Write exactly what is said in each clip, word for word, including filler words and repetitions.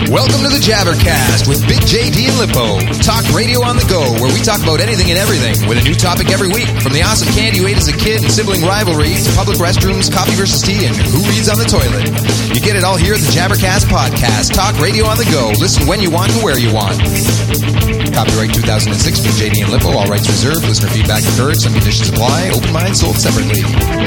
Welcome to the Jabbercast with Big J D and Lippo. Talk radio on the go, where we talk about anything and everything with a new topic every week. From the awesome candy you ate as a kid and sibling rivalry to public restrooms, coffee versus tea, and who reads on the toilet. You get it all here at the Jabbercast Podcast. Talk radio on the go. Listen when you want and where you want. Copyright two thousand six, Big J D and Lippo. All rights reserved. Listener feedback encouraged. Some conditions apply. Open mind sold separately.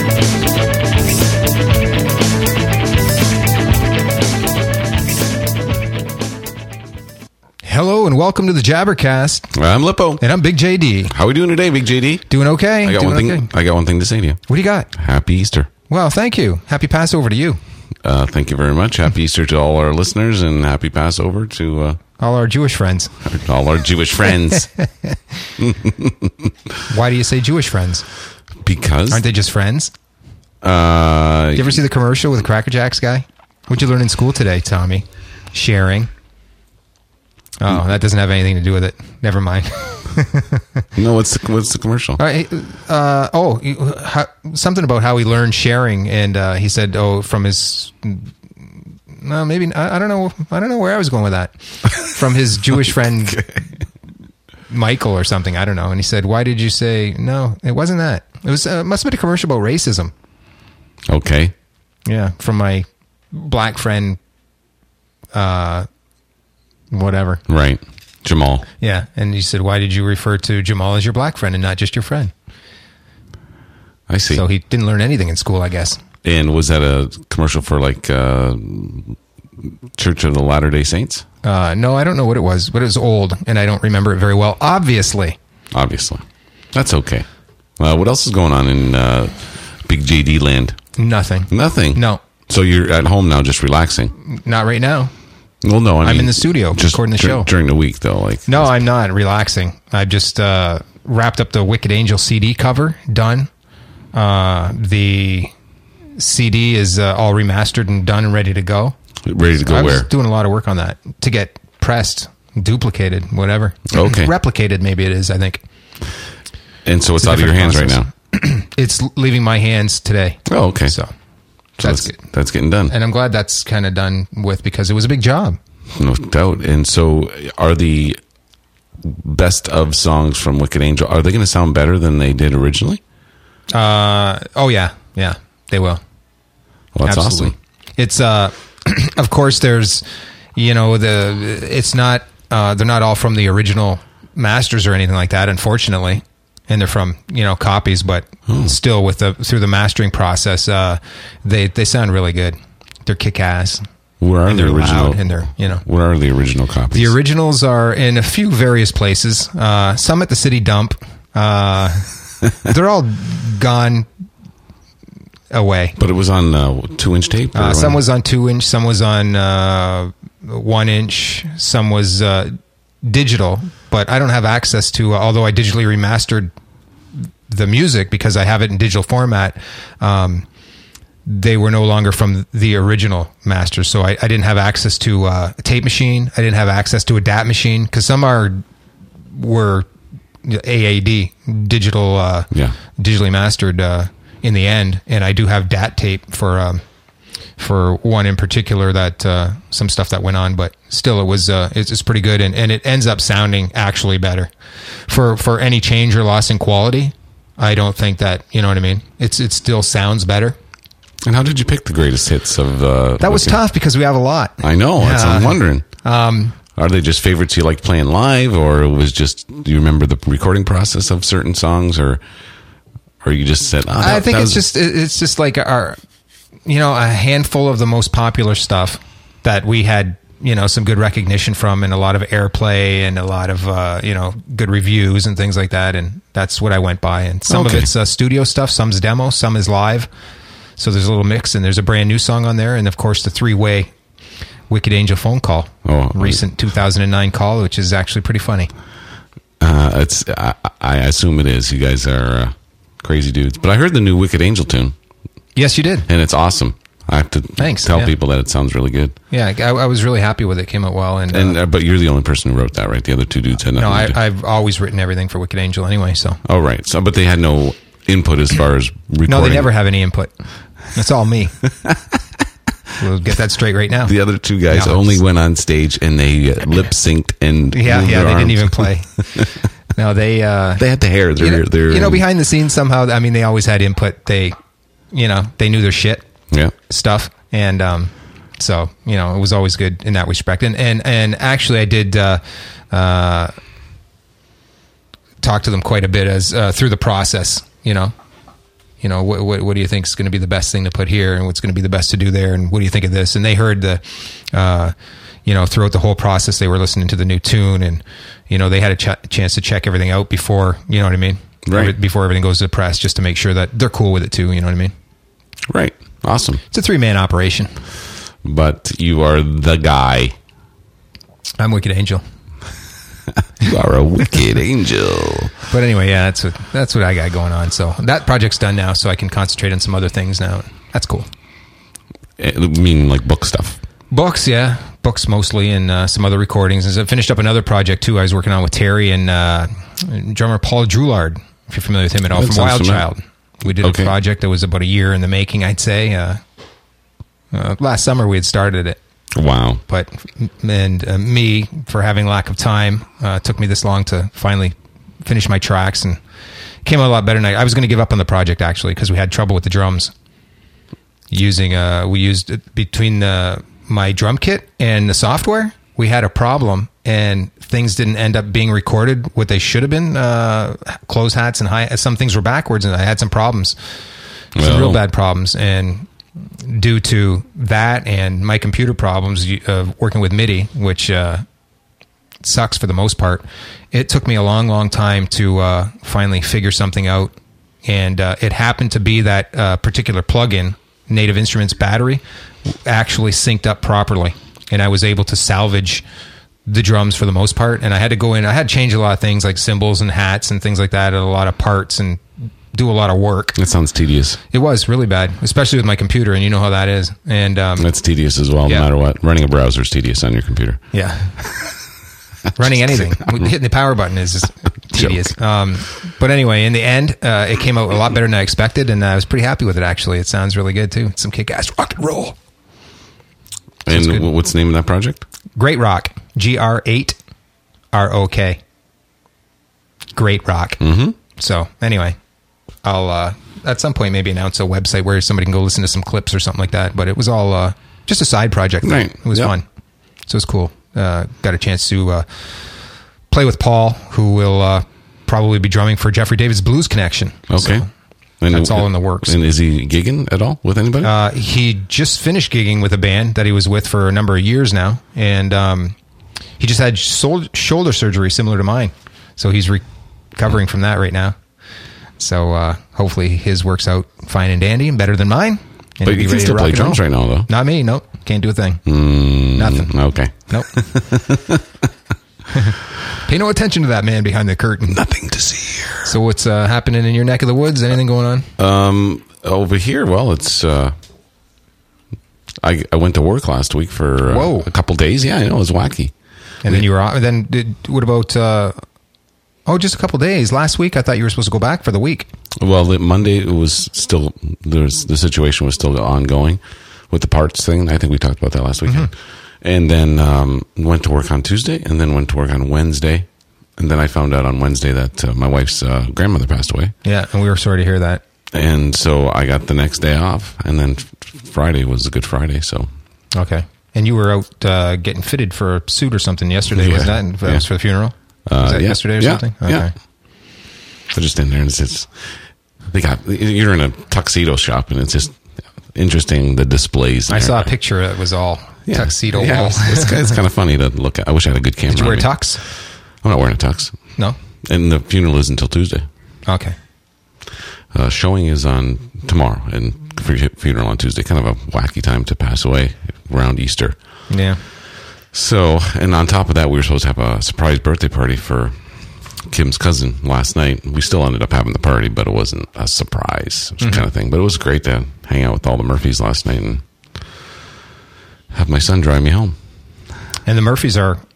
Hello and welcome to the Jabbercast. I'm Lippo. And I'm Big J D. How are we doing today, Big J D? Doing okay. I got Doing one thing. okay. I got one thing to say to you. What do you got? Happy Easter. Well, thank you. Happy Passover to you. Uh, thank you very much. Happy Easter to all our listeners, and happy Passover to uh, all our Jewish friends. All our Jewish friends. Why do you say Jewish friends? Because aren't they just friends? Uh, you ever see the commercial with the Cracker Jacks guy? What'd you learn in school today, Tommy? Sharing. Oh, that doesn't have anything to do with it. Never mind. No, what's the, what's the commercial? All right, uh, oh, how, something about how he learned sharing, and uh, he said, "Oh, from his." No, maybe I, I don't know. I don't know where I was going with that. From his Jewish friend okay. Michael or something. I don't know. And he said, "Why did you say no?" It wasn't that. It was uh, must have been a commercial about racism. Okay. Yeah, from my black friend. Uh. Whatever. Right. Jamal. Yeah. And you said, why did you refer to Jamal as your black friend and not just your friend? I see. So he didn't learn anything in school, I guess. And was that a commercial for like uh, Church of the Latter-day Saints? Uh, no, I don't know what it was, but it was old and I don't remember it very well. Obviously. Obviously. That's okay. Uh, what else is going on in uh, Big J D land? Nothing. Nothing? No. So you're at home now just relaxing? Not right now. Well, no, I I'm mean, in the studio just recording the dur- show. During the week, though. like No, I'm not relaxing. I've just uh, wrapped up the Wicked Angel C D cover, done. Uh, the C D is uh, all remastered and done and ready to go. Ready to go I where? I was doing a lot of work on that to get pressed, duplicated, whatever. Okay. Replicated, maybe it is, I think. And so it's, it's out of your hands process. right now? It's leaving my hands today. Oh, okay. So... So that's that's, good. That's getting done. And I'm glad that's kind of done with because it was a big job. No doubt. And so are the best of songs from Wicked Angel, are they going to sound better than they did originally? Uh, oh, yeah. Yeah, they will. Well, that's Absolutely. awesome. It's, uh, of course, there's, you know, the, it's not, uh, they're not all from the original masters or anything like that, unfortunately. And they're from, you know, copies, but hmm. still with the through the mastering process, uh, they they sound really good. They're kick-ass. Where are and the they're original? loud and they're, you know, where are the original copies? The originals are in a few various places. Uh, some at the city dump. Uh, they're all gone away. But it was on uh, two-inch tape. Uh, some was on two-inch. Some was on uh, one-inch. Some was uh, digital. But I don't have access to, uh, although I digitally remastered the music because I have it in digital format, um, they were no longer from the original masters. So I, I didn't have access to uh, a tape machine. I didn't have access to a D A T machine because some are were A A D, digital, uh, yeah. digitally mastered uh, in the end. And I do have D A T tape for... Um, for one in particular that uh, some stuff that went on, but still it was uh, it's, it's pretty good, and, and it ends up sounding actually better for for any change or loss in quality. I don't think that, you know what I mean. It's it still sounds better. And how did you pick the greatest hits of uh, that was tough because we have a lot. I know. Yeah. That's what I'm wondering. Um, Are they just favorites you like playing live, or it was just, do you remember the recording process of certain songs, or or you just said? Oh, that, I think that it's was... just it's just like our. You know, a handful of the most popular stuff that we had, you know, some good recognition from and a lot of airplay and a lot of, uh, you know, good reviews and things like that. And that's what I went by. And some okay. of it's uh, studio stuff, some's demo, some is live. So there's a little mix, and there's a brand new song on there. And, of course, the three-way Wicked Angel phone call, oh, recent two thousand nine call, which is actually pretty funny. Uh, it's I, I assume it is. You guys are uh, crazy dudes. But I heard the new Wicked Angel tune. Yes, you did. And it's awesome. I have to Thanks, tell yeah. people that it sounds really good. Yeah, I, I was really happy with it. It came out well. And, and uh, uh, But you're the only person who wrote that, right? The other two dudes had nothing no, I, to do. I've always written everything for Wicked Angel anyway. So. Oh, right. So, but they had no input as far as recording. No, they never have any input. It's all me. We'll get that straight right now. The other two guys No, only it's- went on stage and they uh, lip synced and Yeah, moved yeah, their they didn't arms. even play. No, they uh, They had the hair. They're, you know, they're, you know, behind the scenes somehow. I mean, they always had input. They, you know, they knew their shit yeah. stuff, and um, so you know, it was always good in that respect. And and and actually, I did uh, uh, talk to them quite a bit as uh, through the process. You know, you know, what what, what do you think is going to be the best thing to put here, and what's going to be the best to do there, and what do you think of this? And they heard the. Uh, You know, throughout the whole process, they were listening to the new tune, and you know, they had a ch- chance to check everything out before. You know what I mean? Right. Every- before everything goes to the press, just to make sure that they're cool with it too. You know what I mean? Right. Awesome. It's a three man operation. But you are the guy. I'm Wicked Angel. You are a wicked angel. But anyway, yeah, that's what that's what I got going on. So that project's done now, so I can concentrate on some other things now. That's cool. I mean, like book stuff. Books, yeah, books mostly, and uh, some other recordings. And I finished up another project too. I was working on with Terry and uh, drummer Paul Droulard, if you're familiar with him at all, That from sounds Wild familiar. Child. We did Okay. a project that was about a year in the making, I'd say. Uh, uh, last summer we had started it, Wow. but and uh, me, for having lack of time, uh, took me this long to finally finish my tracks, and it came out a lot better than I, I was going to give up on the project actually because we had trouble with the drums. Using uh, we used it between the my drum kit and the software, we had a problem, and things didn't end up being recorded what they should have been. Uh, close hats and high, some things were backwards, and I had some problems, some Well. real bad problems, and due to that and my computer problems of uh, working with MIDI, which uh, sucks for the most part, it took me a long, long time to uh, finally figure something out, and uh, it happened to be that uh, particular plugin, Native Instruments battery, actually synced up properly, and I was able to salvage the drums for the most part. And I had to go in, I had to change a lot of things like cymbals and hats and things like that, and a lot of parts, and do a lot of work. That sounds tedious. It was really bad, especially with my computer, and you know how that is. And um, That's tedious as well, Yeah. no matter what. Running a browser is tedious on your computer. yeah, running anything, hitting the power button is just tedious. Um, but anyway, in the end, uh, it came out a lot better than I expected, and I was pretty happy with it. Actually, it sounds really good too. Some kick-ass rock and roll. And good. wh- what's the name of that project? Great Rock. G R eight R O K. Great Rock. Mm-hmm. So anyway, I'll uh, at some point maybe announce a website where somebody can go listen to some clips or something like that. But it was all uh, just a side project. Right. It was Yep. fun. So it's cool. Uh, got a chance to uh, play with Paul, who will uh, probably be drumming for Jeffrey David's Blues Connection. Okay. So, And that's all in the works. And is he gigging at all with anybody? Uh, he just finished gigging with a band that he was with for a number of years now, and um, he just had sol- shoulder surgery similar to mine, so he's recovering from that right now. So uh, hopefully his works out fine and dandy and better than mine. And but he'll be you can ready to still rock play and drums roll. right now, though. Not me. Nope. Can't do a thing. Mm, Nothing. Okay. Nope. Pay no attention to that man behind the curtain. Nothing to see here. So what's uh, happening in your neck of the woods? Anything going on? Um, over here, well, it's. Uh, I I went to work last week for uh, Whoa. a couple days. Yeah, I know it was wacky. And then you were off. Then did, what about? Uh, oh, just a couple days. Last week, I thought you were supposed to go back for the week. Well, the Monday it was still there's the situation was still ongoing with the parts thing. I think we talked about that last weekend. Mm-hmm. And then um, went to work on Tuesday, and then went to work on Wednesday, and then I found out on Wednesday that uh, my wife's uh, grandmother passed away, Yeah, and we were sorry to hear that. and so I got the next day off, and then Friday was a Good Friday, so Okay. And you were out uh, getting fitted for a suit or something yesterday, Yeah. wasn't that? And that Yeah. was for the funeral? Uh, was that yeah. yesterday or Yeah. something? Okay. Yeah. So just in there, and it's just they got you're in a tuxedo shop, and it's just interesting the displays. in I there. saw a picture that was all Yeah. tuxedo Yeah, wall. It's, it's, it's kind of funny to look at. I wish I had a good camera. Did you wear on me. tux? I'm not wearing a tux. No? And the funeral is until Tuesday. Okay. Uh, showing is on tomorrow, and fu- funeral on Tuesday. Kind of a wacky time to pass away around Easter. Yeah. So, and on top of that, we were supposed to have a surprise birthday party for Kim's cousin last night. We still ended up having the party, but it wasn't a surprise Mm-hmm. kind of thing. But it was great to hang out with all the Murphys last night and have my son drive me home. And the Murphys are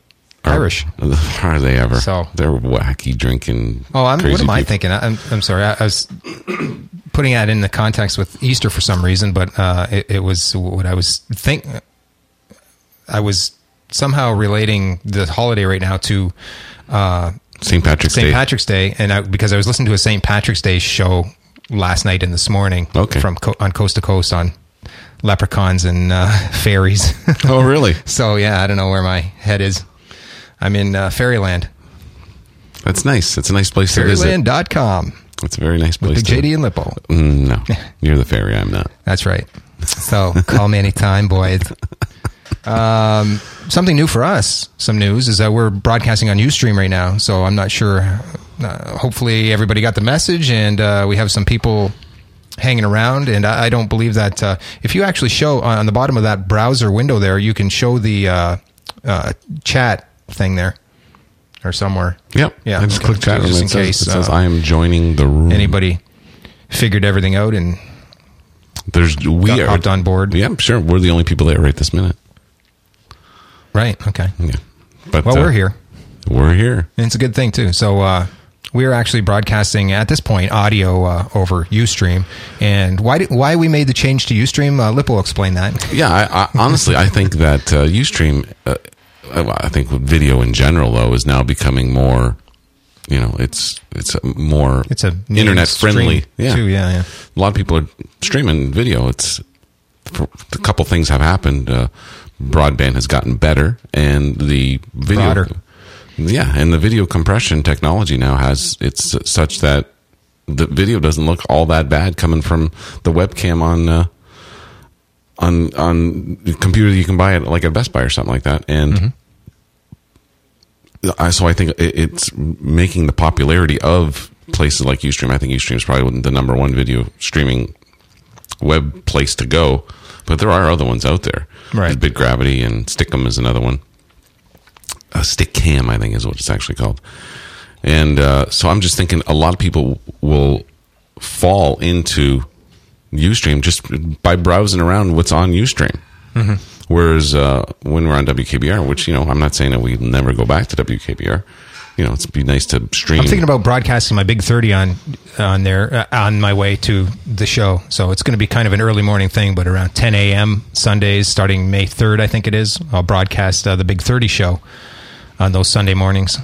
Irish. Are they ever? So they're wacky drinking. Oh, I'm, crazy what am I people. thinking? I'm, I'm sorry. I, I was putting that in the context with Easter for some reason, but uh, it, it was what I was think. I was somehow relating the holiday right now to uh, Saint Patrick's Saint Day. Patrick's Day, and I, because I was listening to a Saint Patrick's Day show last night and this morning, Okay. from co- on Coast to Coast on leprechauns and uh, fairies. Oh, really? So yeah, I don't know where my head is. I'm in uh, Fairyland. That's nice. It's a nice place to visit. Fairyland dot com. It's a very nice place. Big to J D and Lippo. Mm, no, you're the fairy. I'm not. That's right. So call me anytime, boys. Um, something new for us, some news, is that we're broadcasting on Ustream right now. So I'm not sure. Uh, hopefully everybody got the message, and uh, we have some people hanging around. And I, I don't believe that uh, if you actually show on the bottom of that browser window there, you can show the uh, uh, chat thing there or somewhere. Yep. Yeah. I just Okay. click chat, Just and in it says, case, it says uh, I am joining the room. Anybody figured everything out and There's we got are hopped on board. Yeah, sure. We're the only people there right this minute. Right. Okay. Yeah, but Well, uh, we're here. We're here. And it's a good thing too. So uh, we're actually broadcasting at this point audio uh, over Ustream. And why did, why we made the change to Ustream? Uh, Lippo explained that. Yeah, I, I, honestly, I think that uh, Ustream, uh, I think video in general, though, is now becoming more. You know, it's it's a more It's a internet friendly. Yeah. Too, yeah, yeah. A lot of people are streaming video. It's for, a couple things have happened. Uh, broadband has gotten better, and the video, Broader. yeah, and the video compression technology now has it's such that the video doesn't look all that bad coming from the webcam on uh, on on the computer that you can buy at like at Best Buy or something like that, and. Mm-hmm. I, so I think it, it's making the popularity of places like Ustream. I think Ustream is probably the number one video streaming web place to go, but there are other ones out there. Right. There's Big Gravity and Stickum is another one. Uh, Stickcam, I think, is what it's actually called. And uh, so I'm just thinking a lot of people will fall into Ustream just by browsing around what's on Ustream. Mm-hmm. Whereas uh, when we're on W K B R, which, you know, I'm not saying that we never go back to W K B R. You know, it'd be nice to stream. I'm thinking about broadcasting my Big thirty on on there uh, on my way to the show. So it's going to be kind of an early morning thing, but around ten a.m. Sundays, starting May third, I think it is, I'll broadcast uh, the Big thirty show on those Sunday mornings.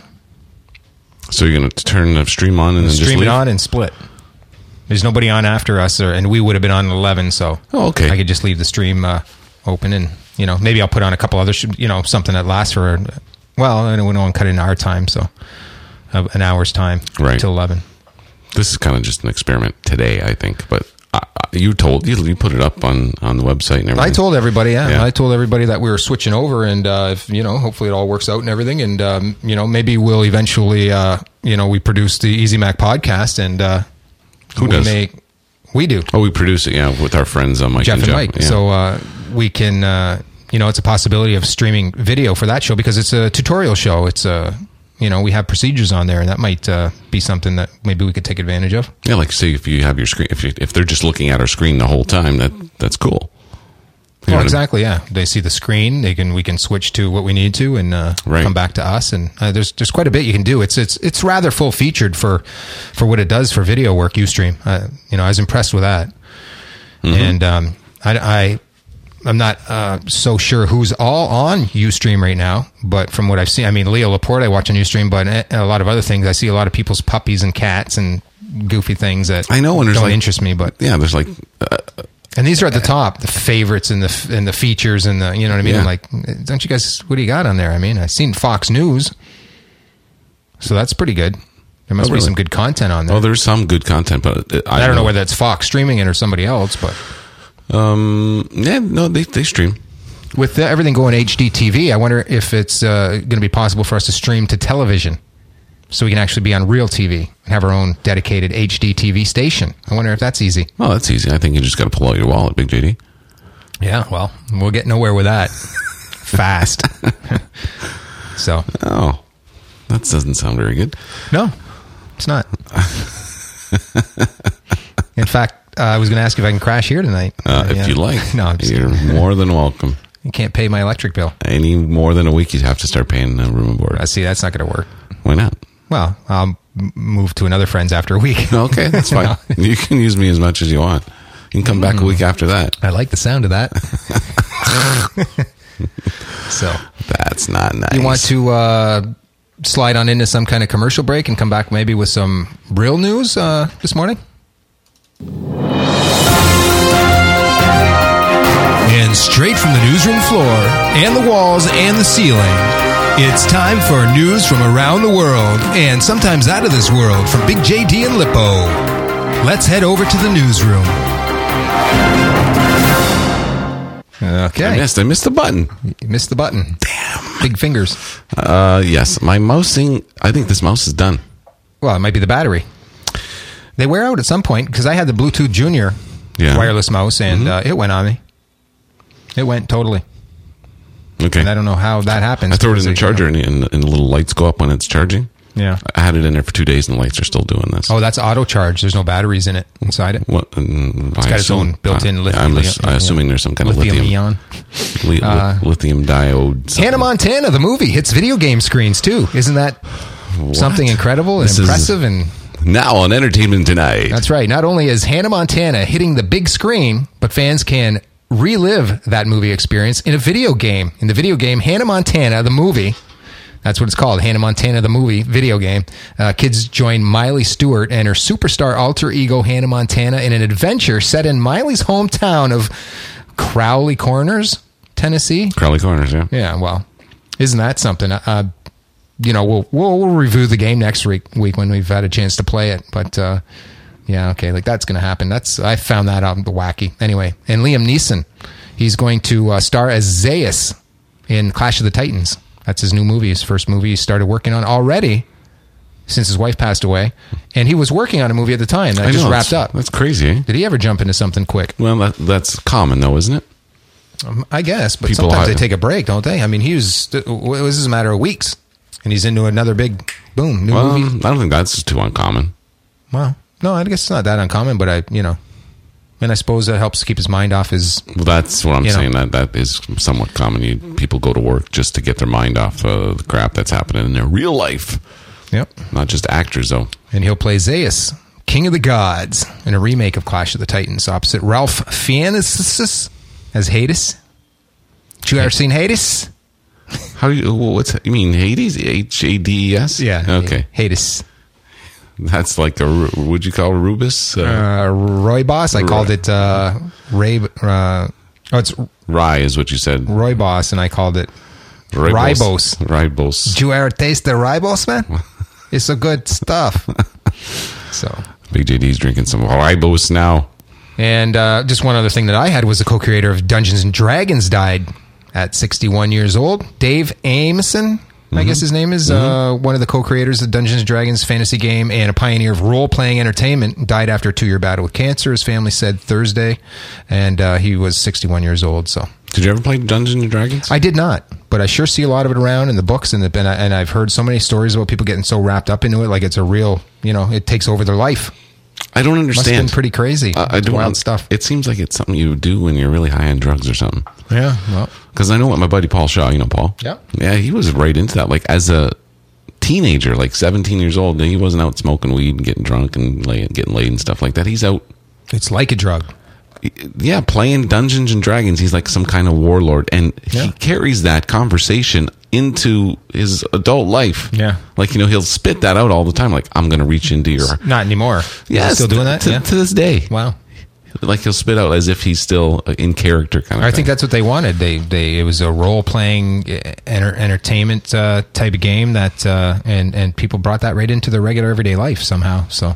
So you're going to turn the stream on and then just Stream leave? it on and split. There's nobody on after us, or, and we would have been on at eleven, so Oh, okay. I could just leave the stream uh, open, and you know, maybe I'll put on a couple other, sh- you know, something that lasts for, well, I don't want to cut in our time, so uh, an hour's time Right. till eleven. This is kind of just an experiment today, I think. But I, I, you told you, you put it up on, on the website and everything. I told everybody, yeah, Yeah. I told everybody that we were switching over, and uh, if you know, hopefully it all works out and everything, and um, you know, maybe we'll eventually, uh, you know, we produce the Easy Mac podcast, and uh, Who we does? Make, we do. Oh, we produce it, yeah, with our friends on Mike Jeff and and Jeff. Mike. Yeah. So uh, we can, uh, you know, it's a possibility of streaming video for that show because it's a tutorial show. It's a, you know, we have procedures on there, and that might uh, be something that maybe we could take advantage of. yeah, like say if you have your screen, if you, if they're just looking at our screen the whole time, that that's cool. You know Well, what I mean? exactly. Yeah, they see the screen. They can. We can switch to what we need to, and uh, Right. come back to us. And uh, there's there's quite a bit you can do. It's it's it's rather full featured for for what it does for video work. Ustream. Uh, you know, I was impressed with that. Mm-hmm. And um, I, I I'm not uh, so sure who's all on Ustream right now, but from what I've seen, I mean, Leo Laporte I watch on Ustream, but a lot of other things. I see a lot of people's puppies and cats and goofy things that I know, and there's don't like- interest me, but. Yeah, there's like uh, And these are at the top, the favorites and the and the features and the, you know what I mean? Yeah. I'm like, don't you guys, what do you got on there? I mean, I've seen Fox News, so that's pretty good. There must Oh, be really? some good content on there. oh, there's some good content, but uh, I don't know whether it's Fox streaming it or somebody else, but Um, yeah, no, they they stream. with the, everything going H D T V, I wonder if it's uh, going to be possible for us to stream to television, so we can actually be on real T V and have our own dedicated H D T V station. I wonder if that's easy. Oh, that's easy. I think you just got to pull out your wallet, Big J D. Yeah, well, we'll get nowhere with that fast. So, Oh, that doesn't sound very good. no, it's not. In fact, uh, I was going to ask if I can crash here tonight. Uh, if Yeah. you like, No, I'm just you're kidding. more than welcome. You can't pay my electric bill. Any more than a week, you'd have to start paying the room and board. I see. That's not going to work. Why not? Well, I'll m- move to another friend's after a week. Okay, that's fine. You can use me as much as you want. You can come back a week after that. I like the sound of that. So that's not nice. You want to uh, slide on into some kind of commercial break and come back maybe with some real news uh, this morning? And straight from the newsroom floor and the walls and the ceiling, it's time for news from around the world and sometimes out of this world from Big J D and Lippo. Let's head over to the newsroom. Okay. I missed. I missed the button. You missed the button. Damn. Big fingers. Uh, yes. My mouse thing, I think this mouse is done. Well, it might be the battery. They wear out at some point because I had the Bluetooth Junior yeah. wireless mouse and mm-hmm. uh, it went on me. It went totally. Okay. And I don't know how that happens. I throw it in the it, charger you know, and, and the little lights go up when it's charging. Yeah. I had it in there for two days and the lights are still doing this. Oh, that's auto charge. There's no batteries in it inside it. What? Um, it's I got assume, its own built-in uh, lithium. I'm, I'm assuming there's some kind lithium of lithium. ion. Li- uh, lithium diode. Something. Hannah Montana, the movie, hits video game screens too. Isn't that what? Something incredible and this impressive? And now on Entertainment Tonight. That's right. Not only is Hannah Montana hitting the big screen, but fans can relive that movie experience in a video game. In the video game, Hannah Montana, the movie, that's what it's called, Hannah Montana, the movie, video game. Uh, kids join Miley Stewart and her superstar alter ego, Hannah Montana, in an adventure set in Miley's hometown of Crowley Corners, Tennessee. Crowley Corners, yeah. Yeah, well, isn't that something? Uh, you know, we'll, we'll we'll review the game next week week when we've had a chance to play it. But uh, yeah, okay, like that's going to happen. That's I found that out wacky. Anyway, and Liam Neeson, he's going to uh, star as Zeus in Clash of the Titans. That's his new movie, his first movie he started working on already since his wife passed away. And he was working on a movie at the time that I just know, wrapped up. That's crazy, eh? Did he ever jump into something quick? Well, that, that's common, though, isn't it? Um, I guess, but People sometimes hide- they take a break, don't they? I mean, he was, it was a matter of weeks, and he's into another big, boom, new Well, movie. I don't think that's too uncommon. Well, no, I guess it's not that uncommon, but I, you know, and I suppose that helps keep his mind off his... Well, that's what I'm You know. saying. That that is somewhat common. You, people go to work just to get their mind off uh, the crap that's happening in their real life. Yep. Not just actors, though. And he'll play Zeus, King of the Gods, in a remake of Clash of the Titans, opposite Ralph Fiennes as Hades. Did you ever seen Hades? How do you? What's you mean? Hades? H A D E S? Yeah. Okay. Hades. That's like a. Would you call it Rubus? Uh, Uh, Roy Boss. I Roy- called it uh, Ray. Uh, oh, it's rye is what you said. Roy Boss, and I called it Ribos. Ribos. Did you ever taste the Ribos, man? It's so good stuff. So, Big J D's drinking some Ribos now. and uh, just one other thing that I had was the co-creator of Dungeons and Dragons died at sixty-one years old. Dave Ameson, I Mm-hmm. guess his name is, uh, one of the co-creators of Dungeons and Dragons fantasy game and a pioneer of role-playing entertainment, died after a two-year battle with cancer. His family said Thursday, and uh, he was sixty-one years old. So Did you ever play Dungeons and Dragons? I did not, but I sure see a lot of it around in the books, and, the, and, I, and I've heard so many stories about people getting so wrapped up into it, like it's a real, you know, it takes over their life. I don't Must have understand. been pretty crazy. Uh, I It's don't wild want- stuff. It seems like it's something you do when you're really high on drugs or something. Yeah, well, Because I know what my buddy Paul Shaw, you know Paul? Yeah. Yeah, he was right into that. Like as a teenager, like seventeen years old, he wasn't out smoking weed and getting drunk and lay, getting laid and stuff like that. He's out, it's like a drug. yeah, playing Dungeons and Dragons. He's like some kind of warlord. And Yeah. he carries that conversation into his adult life. Yeah. Like, you know, he'll spit that out all the time. Like, I'm going to reach into your... Not anymore. Is he Yes, still doing that? To, yeah. to this day. Wow. Like he'll spit out as if he's still in character kind of I thing. think that's what they wanted. They they it was a role playing enter, entertainment uh, type of game that uh, and and people brought that right into their regular everyday life somehow. So,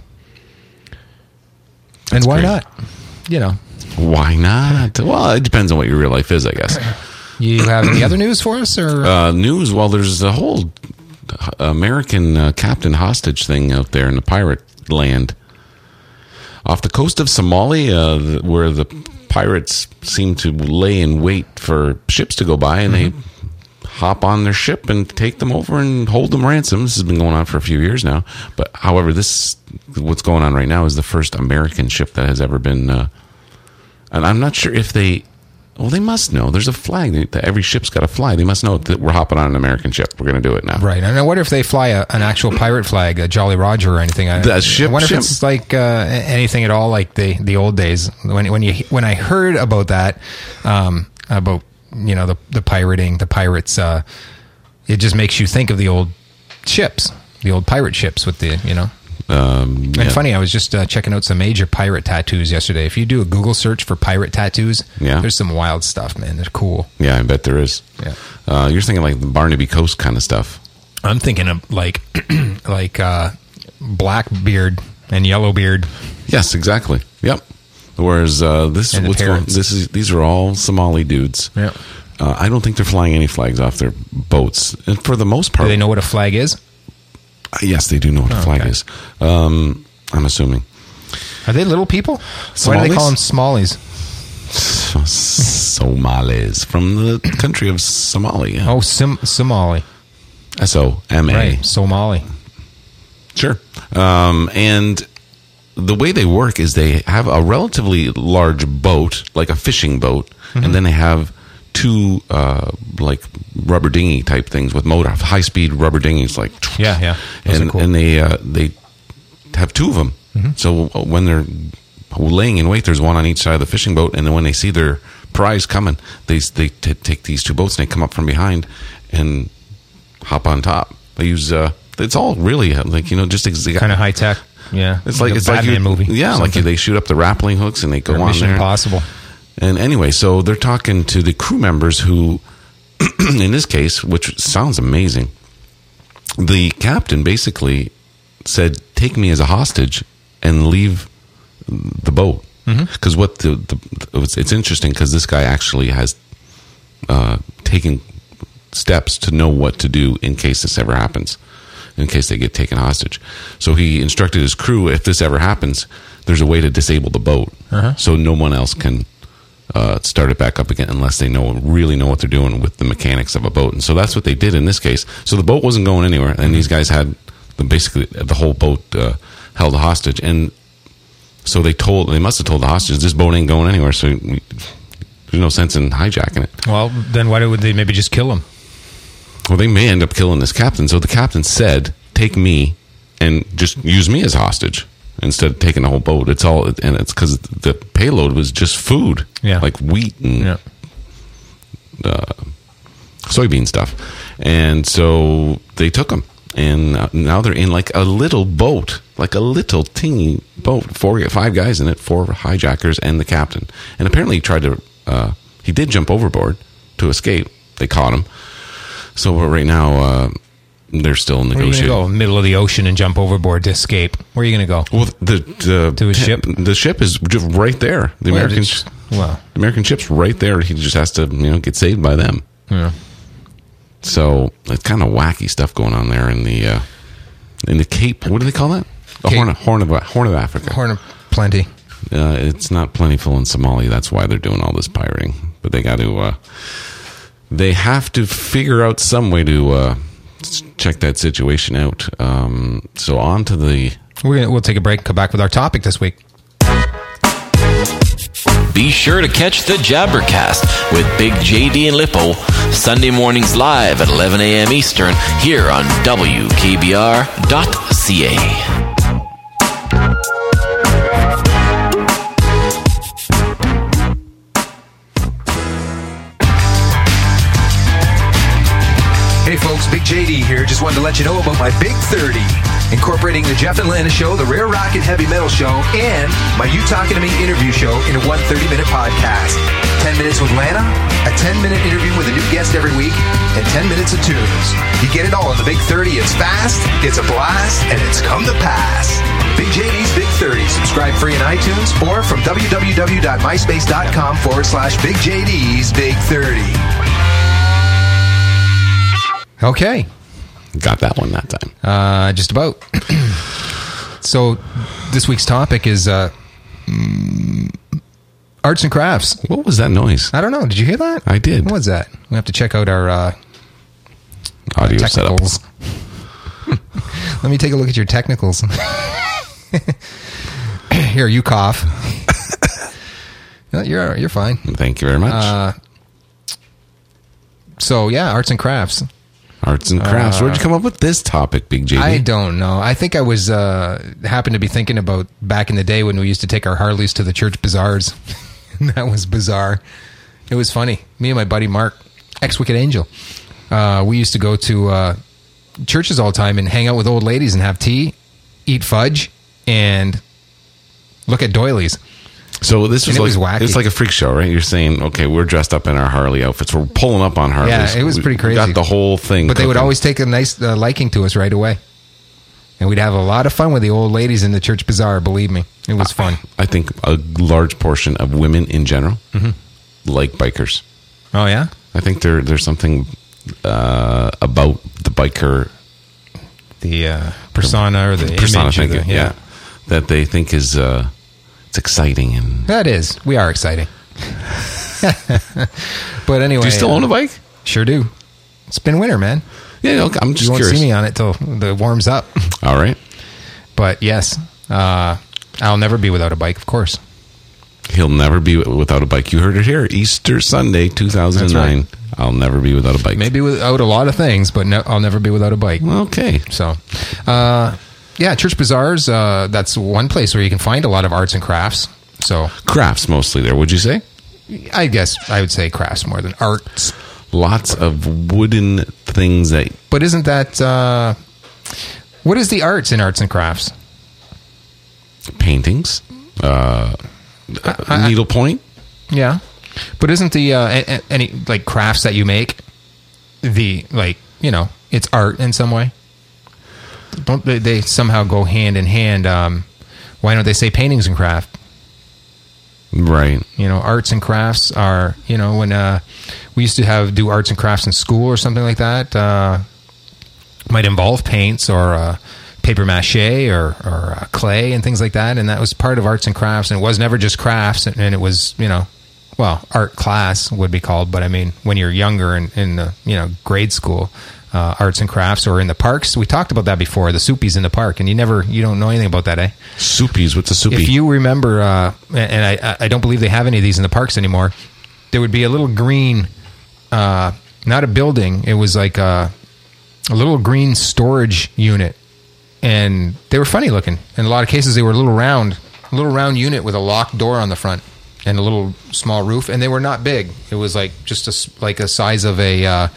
and why great. not? You know, Why not? Well, it depends on what your real life is, I guess. you have any other news for us or? Uh, news, well, there's a whole American uh, captain hostage thing out there in the pirate land. Off the coast of Somalia, th- where the pirates seem to lay in wait for ships to go by, and Mm-hmm. they hop on their ship and take them over and hold them ransom. This has been going on for a few years now. But however, this what's going on right now is the first American ship that has ever been... Uh, and I'm not sure if they Well, they must know. There's a flag. Every ship's got a flag. They must know that we're hopping on an American ship. We're going to do it now. Right. And I wonder if they fly a, an actual pirate flag, a Jolly Roger or anything. I, The ship- I wonder ship. if it's like uh, anything at all like the, the old days. When when you when I heard about that, um, about you know the the pirating, the pirates, uh, it just makes you think of the old ships, the old pirate ships with the you know. Um, And yeah. funny, I was just uh, checking out some major pirate tattoos yesterday. If you do a Google search for pirate tattoos, Yeah. there's some wild stuff, man. They're cool. Yeah, I bet there is. Yeah. Uh, you're thinking like the Barnaby Coast kind of stuff. I'm thinking of like like uh, Blackbeard and Yellowbeard. Yes, exactly. Yep. Whereas uh, this And the what's going, parrots. this is these are all Somali dudes. Yeah. Uh, I don't think they're flying any flags off their boats, and for the most part, Do they know what a flag is? Uh, yes, they do know what a Oh, flag okay. is. Um, I'm assuming. Are they little people? Why do they call them Smallies? Somalis from the country of Somalia. Oh, Sim- Somali. S O M A. Right, Somali. Sure. Um, and the way they work is they have a relatively large boat, like a fishing boat, Mm-hmm. and then they have two uh, like rubber dinghy type things with motor, high speed rubber dinghies, like Yeah, yeah. Those and are cool. and they uh, they have two of them. Mm-hmm. So when they're laying in wait, there's one on each side of the fishing boat, and then when they see their prize coming, they they t- take these two boats and they come up from behind and hop on top. They use uh, it's all really uh, like you know just ex- Kind of high tech. Yeah. It's like a it's like Batman you, movie. yeah, like Something. they shoot up the rappelling hooks and they go Or on Mission there. Impossible. And anyway, so they're talking to the crew members who, in this case, which sounds amazing, the captain basically said, "Take me as a hostage and leave the boat." Because what the, the it's, it's interesting because this guy actually has uh, taken steps to know what to do in case this ever happens, in case they get taken hostage. So he instructed his crew, if this ever happens, there's a way to disable the boat, Uh-huh. so no one else can uh, start it back up again unless they know really know what they're doing with the mechanics of a boat. And so that's what they did in this case. So the boat wasn't going anywhere, and these guys had the, basically the whole boat uh, held hostage. And so they told they must have told the hostages, this boat ain't going anywhere. So we, there's no sense in hijacking it. Well, then why would they maybe just kill him? Well, they may end up killing this captain. So the captain said, "Take me and just use me as hostage." Instead of taking the whole boat. It's all, and it's because the payload was just food, Yeah. like wheat and Yeah. uh, soybean stuff. And so they took them, and uh, now they're in like a little boat, like a little teeny boat, four, five guys in it, four hijackers and the captain. And apparently he tried to, uh, he did jump overboard to escape. They caught him. So right now, uh, they're still Where are you going to negotiating. go? Middle of the ocean and jump overboard to escape? Where are you going to go? Well, the, the To his ship? The ship is just right there. The Well, American, it's- well. the American ship's right there. He just has to, you know, get saved by them. Yeah. So it's kind of wacky stuff going on there in the uh, in the Cape. What do they call that? The Cape. Horn of, Horn of Horn of Africa. Horn of plenty. Uh, it's not plentiful in Somalia. That's why they're doing all this pirating. But they got to. Uh, they have to figure out some way to uh, s- check that situation out. Um, so on to the. We're gonna, we'll take a break and come back with our topic this week. Be sure to catch the Jabbercast with Big J D and Lippo Sunday mornings live at eleven a.m. Eastern here on W K B R dot C A. Hey folks, Big J D here. Just wanted to let you know about my Big thirty, incorporating the Jeff and Lana Show, the Rare Rocket Heavy Metal Show, and my You Talking to Me interview show in one thirty-minute podcast. ten minutes with Lana, a ten-minute interview with a new guest every week, and ten minutes of tunes. You get it all in the Big thirty. It's fast, it's a blast, and it's come to pass. Big J D's Big thirty. Subscribe free in iTunes or from www.myspace.com forward slash Big J D's Big thirty. Okay. Got that one that time. Uh, just about. So this week's topic is uh, mm, arts and crafts. What was that noise? I don't know. Did you hear that? I did. What was that? We have to check out our uh, Audio setup. technicals. Let me take a look at your technicals. Here, you cough. Uh, You're you're fine. Thank you very much. Uh, so yeah, arts and crafts. Arts and crafts. Where'd you come up with this topic, Big J D? I don't know. I think I was uh, happened to be thinking about back in the day when we used to take our Harleys to the church bazaars. That was bizarre. It was funny. Me and my buddy Mark, ex-Wicked Angel, uh, we used to go to uh, churches all the time and hang out with old ladies and have tea, eat fudge, and look at doilies. So this was And it like was wacky. it's like a freak show, right? You're saying, okay, we're dressed up in our Harley outfits. We're pulling up on Harleys. Yeah, it was We- pretty we crazy. got the whole thing. But they would cooking. always take a nice uh, liking to us right away. And we'd have a lot of fun with the old ladies in the church bazaar, believe me. It was fun. I think a large portion of women in general Mm-hmm. like bikers. Oh, yeah? I think there there's something uh, about the biker The uh, persona or the persona image. or the- thinking, yeah. that they think is uh, it's exciting. And That is. We are exciting. But anyway. do you still uh, own a bike? Sure do. It's been winter, man. Yeah, okay, I'm just You won't curious. see me on it till it warms up. All right, But yes, uh, I'll never be without a bike, of course. he'll never be without a bike. You heard it here, Easter Sunday, two thousand nine. That's I'll never be without a bike. Maybe without a lot of things, but no, I'll never be without a bike. Okay. So, uh, yeah, church bazaars, uh, that's one place where you can find a lot of arts and crafts. So, Crafts mostly there, would you say? I guess I would say crafts more than arts. Lots of wooden things that But isn't that, uh, what is the arts in arts and crafts? paintings, uh, I- needlepoint. Yeah. But isn't the, uh, a- a- any, like, crafts that you make, the, like, you know, it's art in some way? Don't they, they somehow go hand in hand? Um, why don't they say paintings and craft? Right. You know, arts and crafts are, you know, when uh, we used to have do arts and crafts in school or something like that, uh, might involve paints or uh, paper mache or, or uh, clay and things like that. And that was part of arts and crafts. And it was never just crafts. And, and it was, you know, well, art class would be called. But I mean, when you're younger and in the, you know, grade school, uh, arts and crafts or in the parks, we talked about that before, the soupies in the park. And you never, you don't know anything about that, eh? Soupies. What's a soupy? If you remember, uh, and I, I don't believe they have any of these in the parks anymore, there would be a little green, uh, not a building, it was like a, a little green storage unit. And they were funny looking. In a lot of cases, they were a little round, a little round unit with a locked door on the front and a little small roof. And they were not big. It was like just a, s- like a size of a, uh,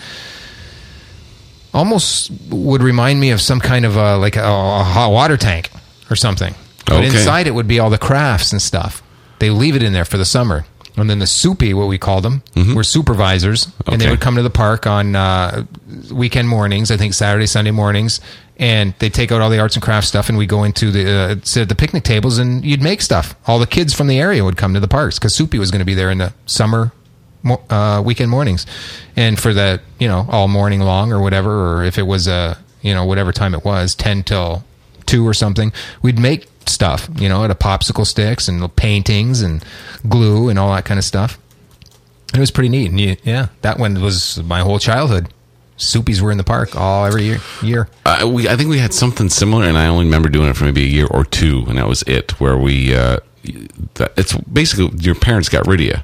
almost would remind me of some kind of a, like a, a hot water tank or something. But Okay. inside it would be all the crafts and stuff. They leave it in there for the summer. And then the soupy, what we called them, were supervisors. And they Okay. would come to the park on uh, weekend mornings, I think Saturday, Sunday mornings. And they'd take out all the arts and crafts stuff and we'd go into the, uh, sit at the picnic tables and you'd make stuff. All the kids from the area would come to the parks because soupy was going to be there in the summer mo- uh, weekend mornings. And for the, you know, all morning long or whatever, or if it was, uh, you know, whatever time it was, ten till two or something, we'd make stuff, you know, out of popsicle sticks and paintings and glue and all that kind of stuff. It was pretty neat. And you, yeah, that one was my whole childhood. Soupies were in the park all every year. year. Uh, we, I think we had something similar, and I only remember doing it for maybe a year or two, and that was it. Where we, uh, that, it's basically your parents got rid of you,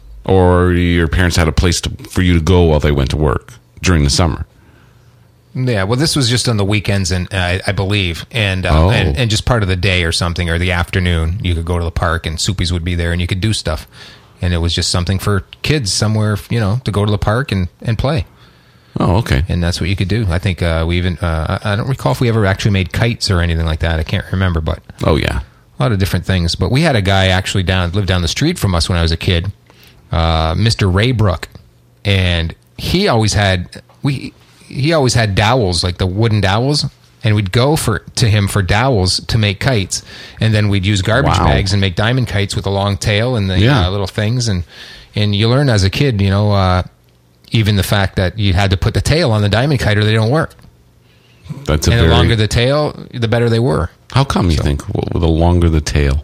or your parents had a place to, for you to go while they went to work during the summer. Yeah, well, this was just on the weekends, and uh, I believe, and, uh, Oh. and and just part of the day or something, or the afternoon. You could go to the park, and Soupies would be there, and you could do stuff. And it was just something for kids somewhere, you know, to go to the park and, and play. Oh, okay. And that's what you could do. I think uh, we even, uh, I I don't recall if we ever actually made kites or anything like that. I can't remember, but Oh, yeah. a lot of different things. But we had a guy actually down, lived down the street from us when I was a kid, uh, Mister Raybrook. And he always had, we, he always had dowels, like the wooden dowels. And we'd go for to him for dowels to make kites. And then we'd use garbage Wow. bags and make diamond kites with a long tail and the Yeah. uh, little things. And, and you learn as a kid, you know, uh, even the fact that you had to put the tail on the diamond kite or they don't work. That's a And very. the longer the tail, the better they were. how come you think? Well, the longer the tail.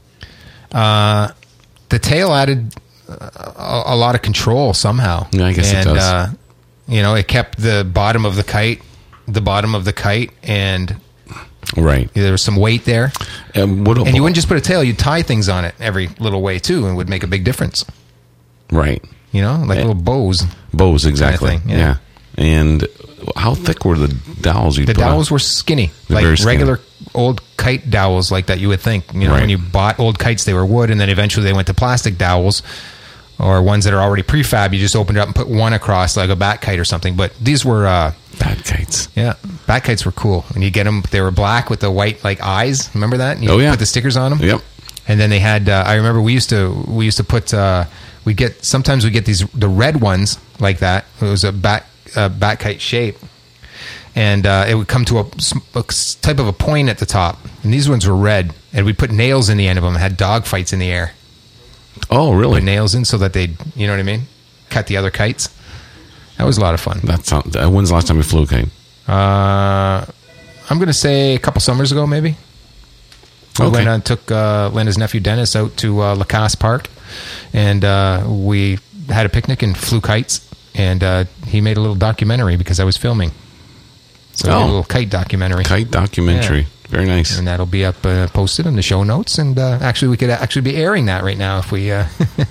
Uh, the tail added a, a lot of control somehow. Yeah, I guess it and, does. Uh, you know, it kept the bottom of the kite, the bottom of the kite, and Right. There was some weight there. And, what, And you wouldn't just put a tail, you'd tie things on it every little way too, and it would make a big difference. Right. You know, like little bows. Bows, exactly. Kind of thing, yeah. yeah. And how thick were the dowels you The put on? dowels were skinny, They're like very skinny. regular old kite dowels, like that you would think. You know, Right. when you bought old kites, they were wood, and then eventually they went to plastic dowels, or ones that are already prefab. You just opened it up and put one across, like a bat kite or something. But these were, uh, Bad kites. yeah, bat kites were cool. And you get them; they were black with the white like eyes. Remember that? And you Oh, yeah. put the stickers on them. Yep. And then they had. Uh, I remember we used to we used to put. Uh, we get sometimes we get these the red ones like that. It was a bat uh, bat kite shape, and uh, it would come to a, a type of a point at the top. And these ones were red, and we put nails in the end of them. Had dog fights in the air. Oh, really? Put nails in so that they'd, you know what I mean, cut the other kites. That was a lot of fun. That sound, uh, when's the last time you flew a kite? Uh, I'm going to say a couple summers ago, maybe. We Okay. went and took uh, Linda's nephew Dennis out to uh, Lacasse Park, and uh, we had a picnic and flew kites. And uh, he made a little documentary because I was filming. So we did Oh. a little kite documentary. Kite documentary. Yeah. Very nice. And that'll be up uh, posted in the show notes. And uh, actually, we could actually be airing that right now if we. Uh,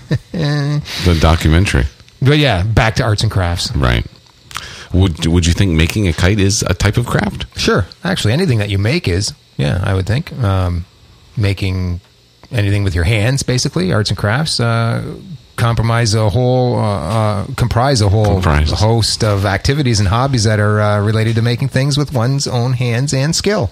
The documentary. but yeah, back to arts and crafts. Right. Would Would you think making a kite is a type of craft? Sure. Actually, anything that you make is, yeah, I would think. Um, making anything with your hands, basically, arts and crafts, uh, compromise a whole, uh, uh, comprise a whole Comprises. host of activities and hobbies that are uh, related to making things with one's own hands and skill.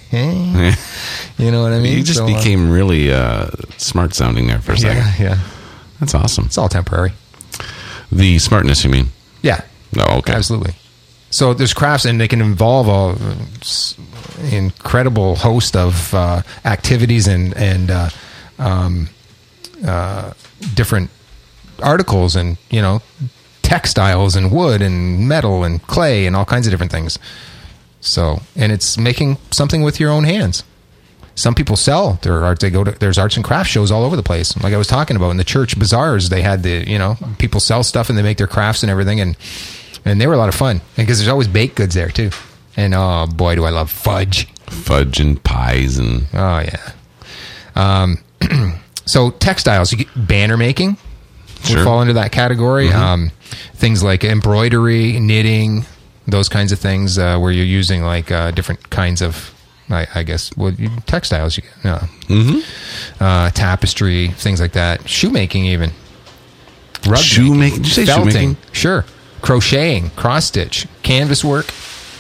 You know what I mean? You just So, uh, became really uh, smart sounding there for a second. yeah, yeah. That's awesome. It's all temporary. The smartness, you mean? Yeah. No, okay. Absolutely. So there's crafts, and they can involve a uh, s- incredible host of uh, activities and and uh, um, uh, different articles, and you know, textiles and wood and metal and clay and all kinds of different things. So, and it's making something with your own hands. Some people sell their art. They go to there's arts and crafts shows all over the place. Like I was talking about in the church bazaars, they had the you know people sell stuff and they make their crafts and everything, and and they were a lot of fun because there's always baked goods there too. And oh boy, do I love fudge! Fudge and pies and Oh yeah. Um, so textiles, you get banner making Sure. would fall into that category. Um, things like embroidery, knitting, those kinds of things uh, where you're using like uh, different kinds of. I, I guess well, you, textiles, you get, uh, uh, tapestry, things like that. Shoemaking, even. Rug Shoemaking? Did you say felting, shoemaking? Sure. Crocheting, cross stitch, canvas work.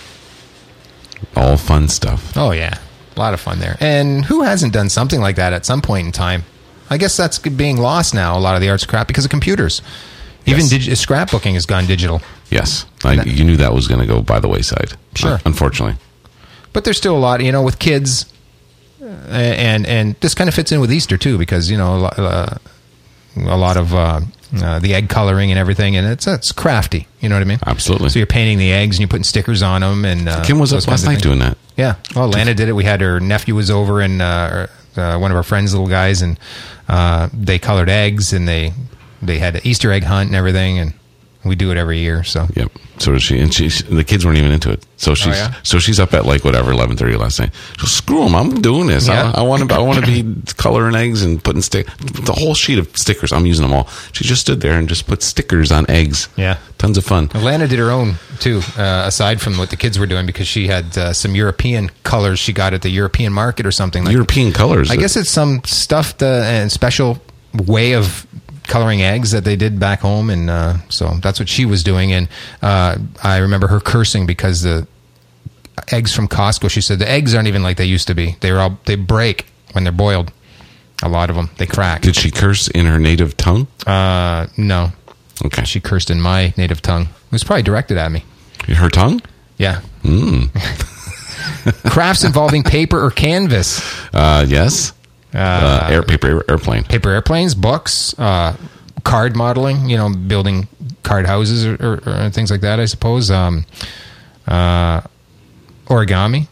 all fun stuff. Oh yeah, a lot of fun there. And who hasn't done something like that at some point in time? I guess that's being lost now. A lot of the arts crap because of computers. Even Yes. digi- scrapbooking has gone digital. Yes. I, you knew that was going to go by the wayside. Sure. Uh, unfortunately. But there's still a lot, you know, with kids, uh, and and this kind of fits in with Easter too, because you know a lot, uh, a lot of uh, uh, the egg coloring and everything, and it's it's crafty. You know what I mean? Absolutely. So you're painting the eggs and you're putting stickers on them. And uh, Kim was those up kinds last of night things. doing that. Yeah. Well, Lana did it. We had her nephew was over, and uh, uh, one of our friends' little guys, and uh, they colored eggs, and they they had an Easter egg hunt and everything, and we do it every year. So Yep. So does she, and she, the kids weren't even into it. So she's, yeah? so she's up at like whatever eleven thirty last night. So screw them. I'm doing this. Yeah. I, I want to. I want to be coloring eggs and putting stick the whole sheet of stickers. I'm using them all. She just stood there and just put stickers on eggs. Yeah. Tons of fun. Lana did her own too, uh, aside from what the kids were doing, because she had uh, some European colors she got at the European market or something. Like, European colors. I guess it's some stuff to, and special way of coloring eggs that they did back home, and uh, so that's what she was doing. And uh, I remember her cursing because the eggs from Costco, she said the eggs aren't even like they used to be. They were all they break when they're boiled. A lot of them they crack. Did she curse in her native tongue? Uh, no, Okay. she cursed in my native tongue. It was probably directed at me. Her tongue? Yeah. Mm. Crafts involving paper or canvas. Uh, yes. Uh, air paper airplane. Paper airplanes, books, uh, card modeling, you know, building card houses or, or, or things like that, I suppose. Um, uh, origami.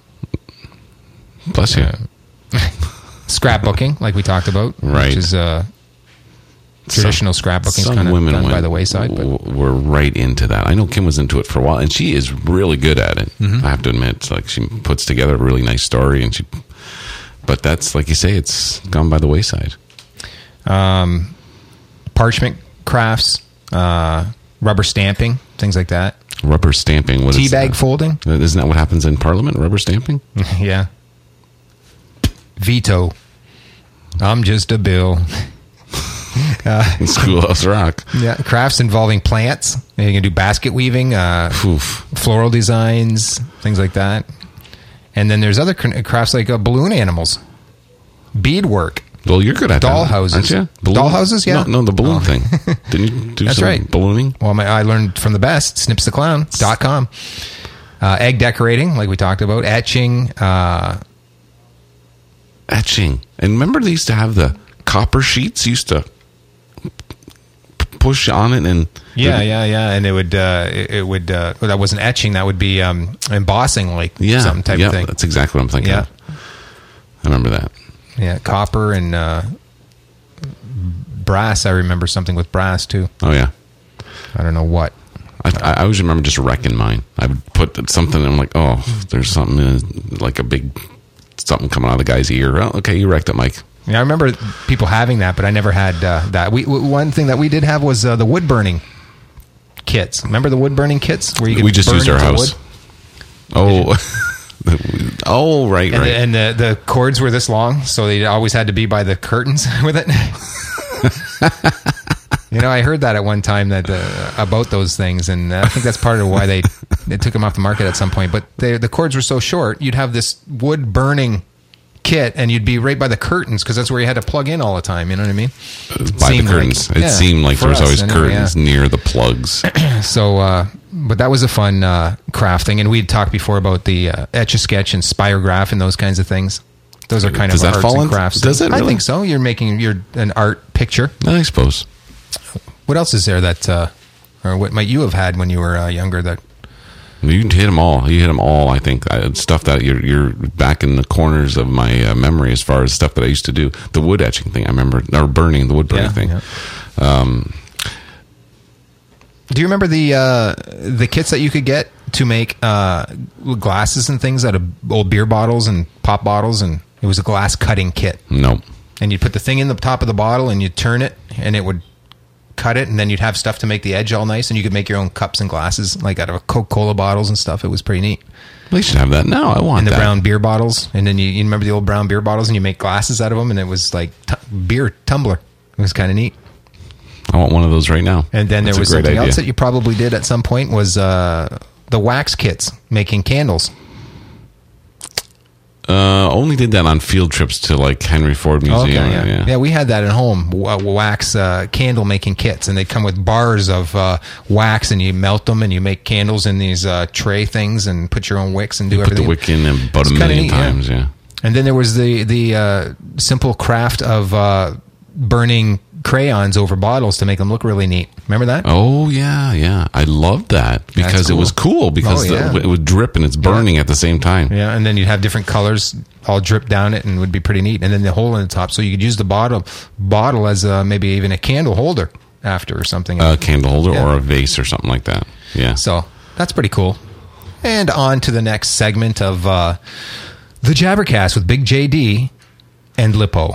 Bless you. Scrapbooking, like we talked about. Right. Which is uh, traditional scrapbooking's Some kind of women done by went- the wayside. But w- were right into that. I know Kim was into it for a while, and she is really good at it. Mm-hmm. I have to admit, like she puts together a really nice story, and she. But that's like you say, it's gone by the wayside. um, parchment crafts, uh, rubber stamping, things like that. Rubber stamping. What is Teabag that? folding. Isn't that what happens in Parliament? Rubber stamping. Yeah. Veto. I'm just a bill. In Schoolhouse Rock. Yeah, crafts involving plants. You can do basket weaving, uh, Oof. floral designs, things like that. And then there's other cr- crafts like uh, balloon animals, beadwork, Well, you're good at Dollhouses. that, aren't you? Dollhouses, yeah. No, no the balloon Oh. thing. Didn't you do That's some right. ballooning? Well, my, I learned from the best, snips the clown dot com. Uh, egg decorating, like we talked about, etching. Uh, Etching. And remember they used to have the copper sheets? You used to p- push on it and... yeah, yeah, yeah. And it would, uh, it, it would, uh, well, that wasn't etching, that would be um, embossing, like Yeah, some type yeah, of thing. that's exactly what I'm thinking Yeah. of. I remember that. Yeah, copper and uh, brass. I remember something with brass too. Oh, yeah. I don't know what. I, I I always remember just wrecking mine. I would put something, and I'm like, oh, there's something, in, like a big, something coming out of the guy's ear. Oh, okay, you wrecked it, Mike. Yeah, I remember people having that, but I never had uh, that. We w- one thing that we did have was uh, the wood burning kits. Remember the wood burning kits where you could We just burn used our into house. wood? Oh, oh, right, And, right. the, and the the cords were this long, so they always had to be by the curtains with it. You know, I heard that at one time that uh, about those things, and I think that's part of why they they took them off the market at some point. But they, the cords were so short, you'd have this wood burning kit, and you'd be right by the curtains because that's where you had to plug in all the time. You know what I mean? By the seemed curtains. like- it yeah, seemed like for there was us always anyway, curtains yeah. near the plugs. So, uh, but that was a fun uh, crafting, and we'd talked before about the uh, Etch-a-Sketch and Spirograph and those kinds of things. Those are kind Does of that arts fall and into- crafts. does it I really? think so. You're making you're an art picture. I suppose. What else is there that, uh, or what might you have had when you were uh, younger? That You can hit them all. You hit them all. I think uh, stuff that you're you're back in the corners of my uh, memory as far as stuff that I used to do. The wood etching thing, I remember, or burning the wood burning Yeah, thing. yeah. Um, do you remember the uh, the kits that you could get to make uh, glasses and things out of old beer bottles and pop bottles, and it was a glass cutting kit, no, and you'd put the thing in the top of the bottle and you'd turn it, and it would cut it, and then you'd have stuff to make the edge all nice, and you could make your own cups and glasses like out of Coca-Cola bottles and stuff. It was pretty neat. they should have that now. I want And the that. brown beer bottles, and then you, you remember the old brown beer bottles, and you make glasses out of them, and it was like t- beer tumbler. It was kind of neat. I want one of those right now. And then That's there a was great something idea. else that you probably did at some point was uh, the wax kits, making candles. Uh, only did that on field trips to like Henry Ford Oh, Museum. okay, yeah. yeah. yeah, we had that at home. W- wax uh, candle making kits, and they'd come with bars of uh, wax, and you melt them, and you make candles in these uh, tray things, and put your own wicks and do You put everything. the wick in about It's a kinda million neat, yeah. times. Yeah. And then there was the the uh, simple craft of uh, burning crayons over bottles to make them look really neat. Remember that? Oh yeah, yeah. I loved that because cool. it was cool because Oh, yeah. the, it would drip and it's burning at the same time. Yeah, and then you'd have different colors all drip down it, and it would be pretty neat. And then the hole in the top, so you could use the bottle bottle as uh, maybe even a candle holder after or something. A candle holder Yeah. or a vase or something like that. Yeah. So that's pretty cool. And on to the next segment of uh, the Jabbercast with Big J D and Lippo.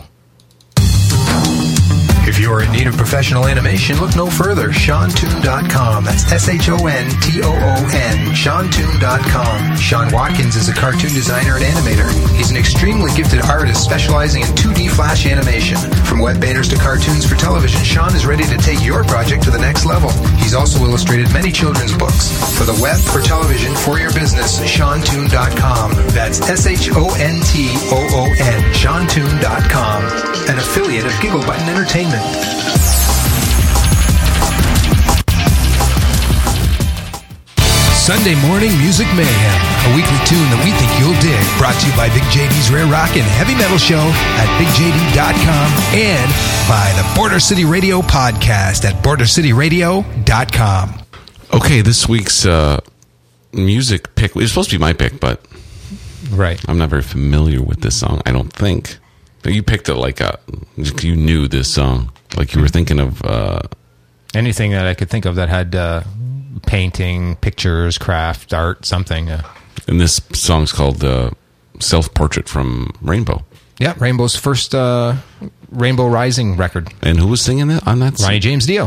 If you are in need of professional animation, look no further. Sean Toon dot com. That's S H O N T O O N. Sean Toon dot com. Sean Watkins is a cartoon designer and animator. He's an extremely gifted artist specializing in two D flash animation. From web banners to cartoons for television, Sean is ready to take your project to the next level. He's also illustrated many children's books. For the web, for television, for your business, Sean Toon dot com. That's S H O N T O O N. Sean Toon dot com. An affiliate of Giggle Button Entertainment. Sunday Morning Music Mayhem, a weekly tune that we think you'll dig. Brought to you by Big J D's Rare Rock and Heavy Metal Show at Big J D dot com and by the Border City Radio podcast at Border City Radio dot com. Okay, this week's uh, music pick. It was supposed to be my pick, but Right. I'm not very familiar with this song. I don't think. You picked it like a. You knew this song. Like you were thinking of uh, anything that I could think of that had uh, painting, pictures, craft, art, something. Uh. And this song's called uh, Self Portrait from Rainbow. Yeah, Rainbow's first uh, Rainbow Rising record. And who was singing that on that? Ronnie James Dio.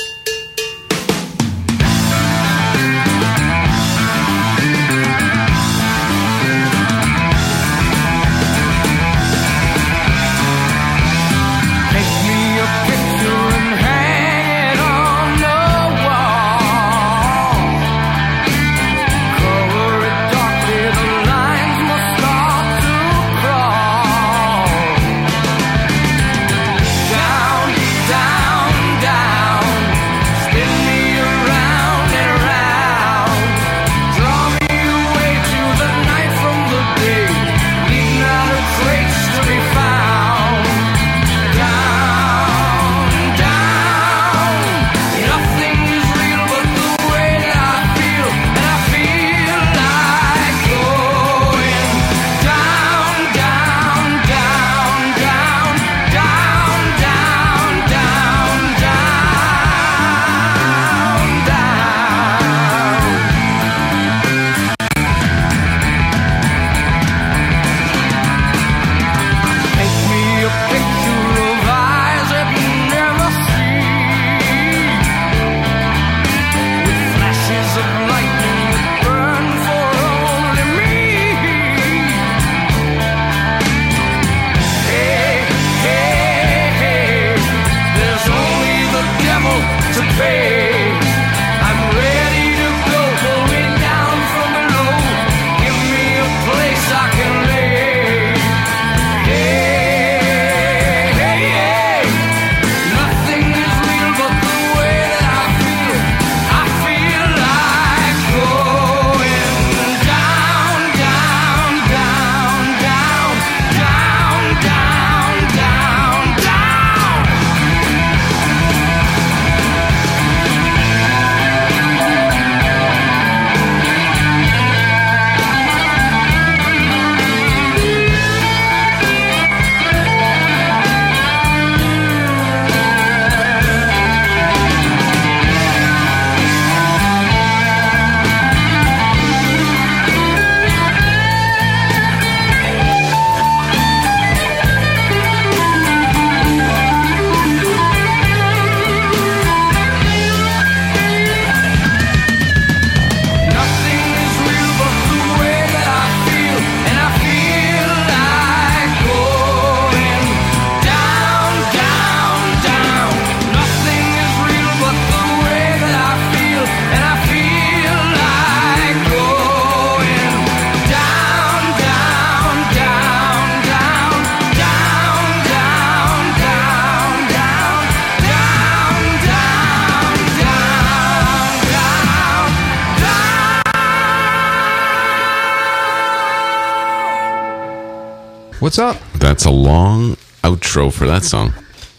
What's up? That's a long outro for that song.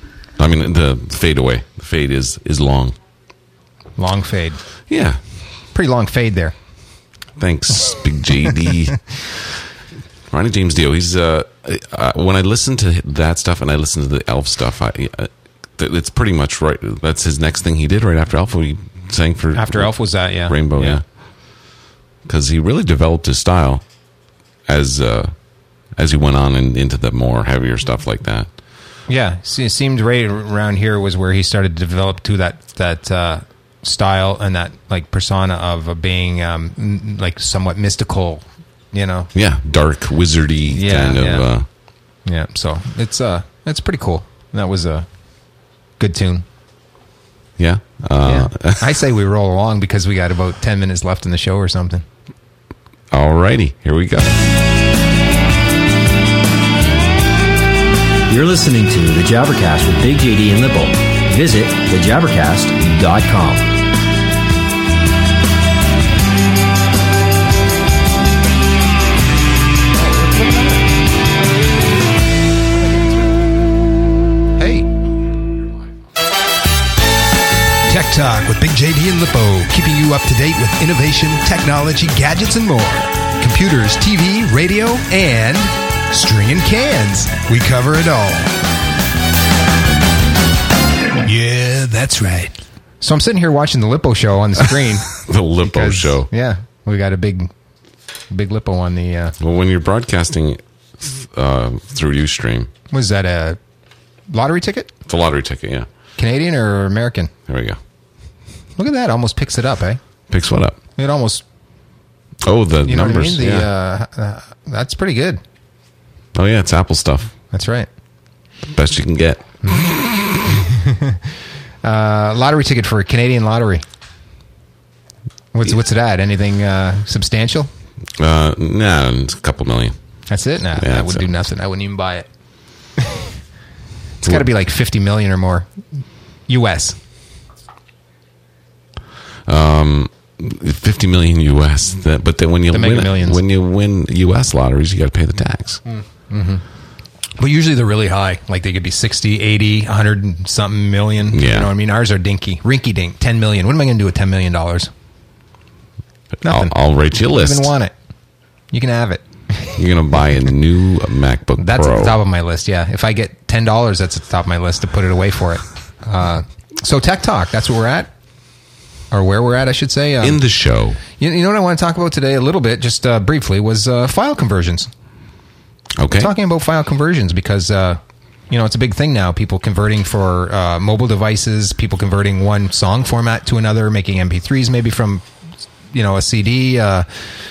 I mean, the fade away. The fade is, is long. Long fade. Yeah. Pretty long fade there. Thanks, Big J D. Ronnie James Dio. He's uh, uh, when I listen to that stuff and I listen to the Elf stuff, I, uh, it's pretty much right. That's his next thing he did right after Elf. He sang for after Elf was that, yeah, Rainbow, yeah. Because yeah. he really developed his style as uh, as he went on and into the more heavier stuff like that. Yeah, it seemed right around here was where he started to develop to that that uh, style and that like persona of uh, being um, m- like somewhat mystical, you know. Yeah, dark, wizardy yeah, kind of. Yeah. Uh, yeah, so it's uh, it's pretty cool. That was a good tune. Yeah, uh, yeah. I say we roll along because we got about ten minutes left in the show or something. Alrighty, here we go. You're listening to The Jabbercast with Big J D and Lippo. Visit the jabbercast dot com. Hey. Tech Talk with Big J D and Lippo, keeping you up to date with innovation, technology, gadgets, and more. Computers, T V, radio, and stringing cans. We cover it all. Yeah, that's right. So I'm sitting here watching the Lippo show on the screen. The Lippo because, show. Yeah, we got a big, big Lippo on the. Uh, Well, when you're broadcasting uh, through Ustream, was that a lottery ticket? it's a lottery ticket, yeah. Canadian or American? There we go. Look at that. Almost picks it up, eh? Picks what up? It almost. Oh, the You know numbers. what I mean? The, yeah. uh, uh, that's pretty good. Oh, yeah, it's Apple stuff. That's right. Best you can get. Uh, lottery ticket for a Canadian lottery. What's what's it at? Anything uh, substantial? Uh, nah, it's a couple million. That's it. Nah, Yeah, that that's would it. do nothing. I wouldn't even buy it. It's got to be like fifty million or more, U S. fifty million U S. That, but then when you The Mega win, Millions. when you win U S lotteries, you got to pay the tax. But usually they're really high. Like they could be sixty, eighty, one hundred and something million. You Yeah. know what I mean? Ours are dinky. Rinky dink. ten million. What am I going to do with ten million dollars? I'll, Nothing. I'll rate you a I don't list. even want it. You can have it. You're going to buy a new MacBook That's Pro. at the top of my list. Yeah. If I get ten dollars, that's at the top of my list to put it away for it. Uh, so Tech Talk, that's where we're at. Or where we're at, I should say. Um, In the show. you, you know what I want to talk about today a little bit, just uh, briefly, was uh, file conversions. Okay. Talking about file conversions because, uh, you know, it's a big thing now. People converting for uh, mobile devices, people converting one song format to another, making M P threes maybe from, you know, a C D, uh,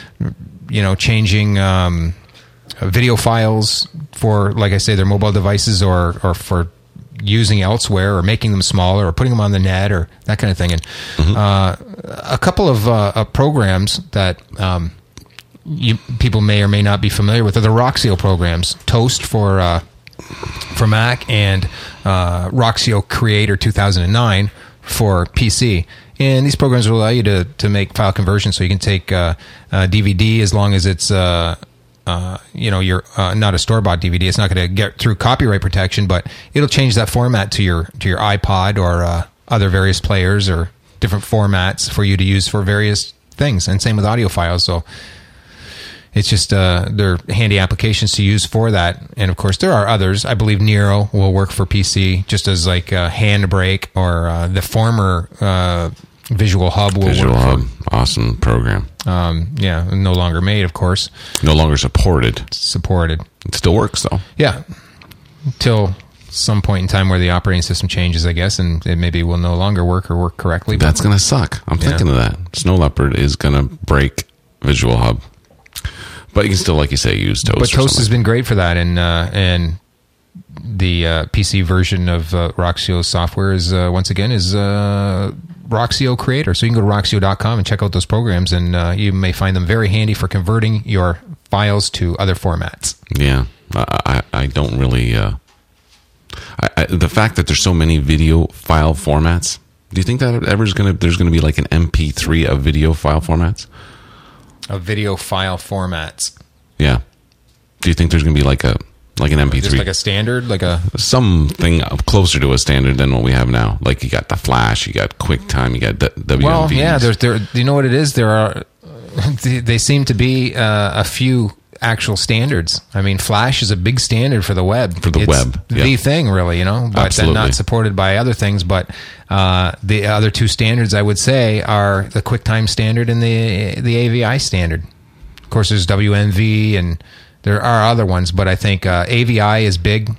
you know, changing um, video files for, like I say, their mobile devices or, or for using elsewhere or making them smaller or putting them on the net or that kind of thing. And uh, a couple of uh, uh, programs that um, you people may or may not be familiar with are the Roxio programs. Toast for uh, for Mac and uh, Roxio Creator two thousand nine for P C. And these programs will allow you to, to make file conversions, so you can take uh, uh, D V D as long as it's uh, uh, you know you're uh, not a store bought D V D. It's not going to get through copyright protection, but it'll change that format to your to your iPod or uh, other various players or different formats for you to use for various things. And same with audio files. So it's just uh, they're handy applications to use for that. And of course, there are others. I believe Nero will work for P C just as like a Handbrake, or uh, the former uh, Visual Hub will Visual work. Hub. Awesome program. For, um, yeah, no longer made, of course. No longer supported. Supported. It still works, though. Yeah, till some point in time where the operating system changes, I guess, and it maybe will no longer work or work correctly. But That's going to suck. I'm Yeah. thinking of that. Snow Leopard is going to break Visual Hub. But you can still, like you say, use Toast. but or Toast has something. been great for that, and uh, and the uh, P C version of uh, Roxio software is uh, once again is uh, Roxio Creator. So you can go to roxio dot com and check out those programs, and uh, you may find them very handy for converting your files to other formats. Yeah. I, I, I don't really... Uh, I, I, the fact that there's so many video file formats, do you think that ever is going to... There's going to be like an M P three of video file formats? Of video file formats, Yeah. Do you think there's going to be like a like an M P three? just like a standard, like a Something closer to a standard than what we have now. Like you got the Flash, you got QuickTime, you got W M Vs. well, yeah. There's there. You know what it is? There are. They, they seem to be uh, a few actual standards. I mean, Flash is a big standard for the web. For the It's web, yeah. the thing, really. You know, but Absolutely. then not supported by other things. But uh, the other two standards, I would say, are the QuickTime standard and the the A V I standard. Of course, there's W M V and there are other ones, but I think uh, A V I is big.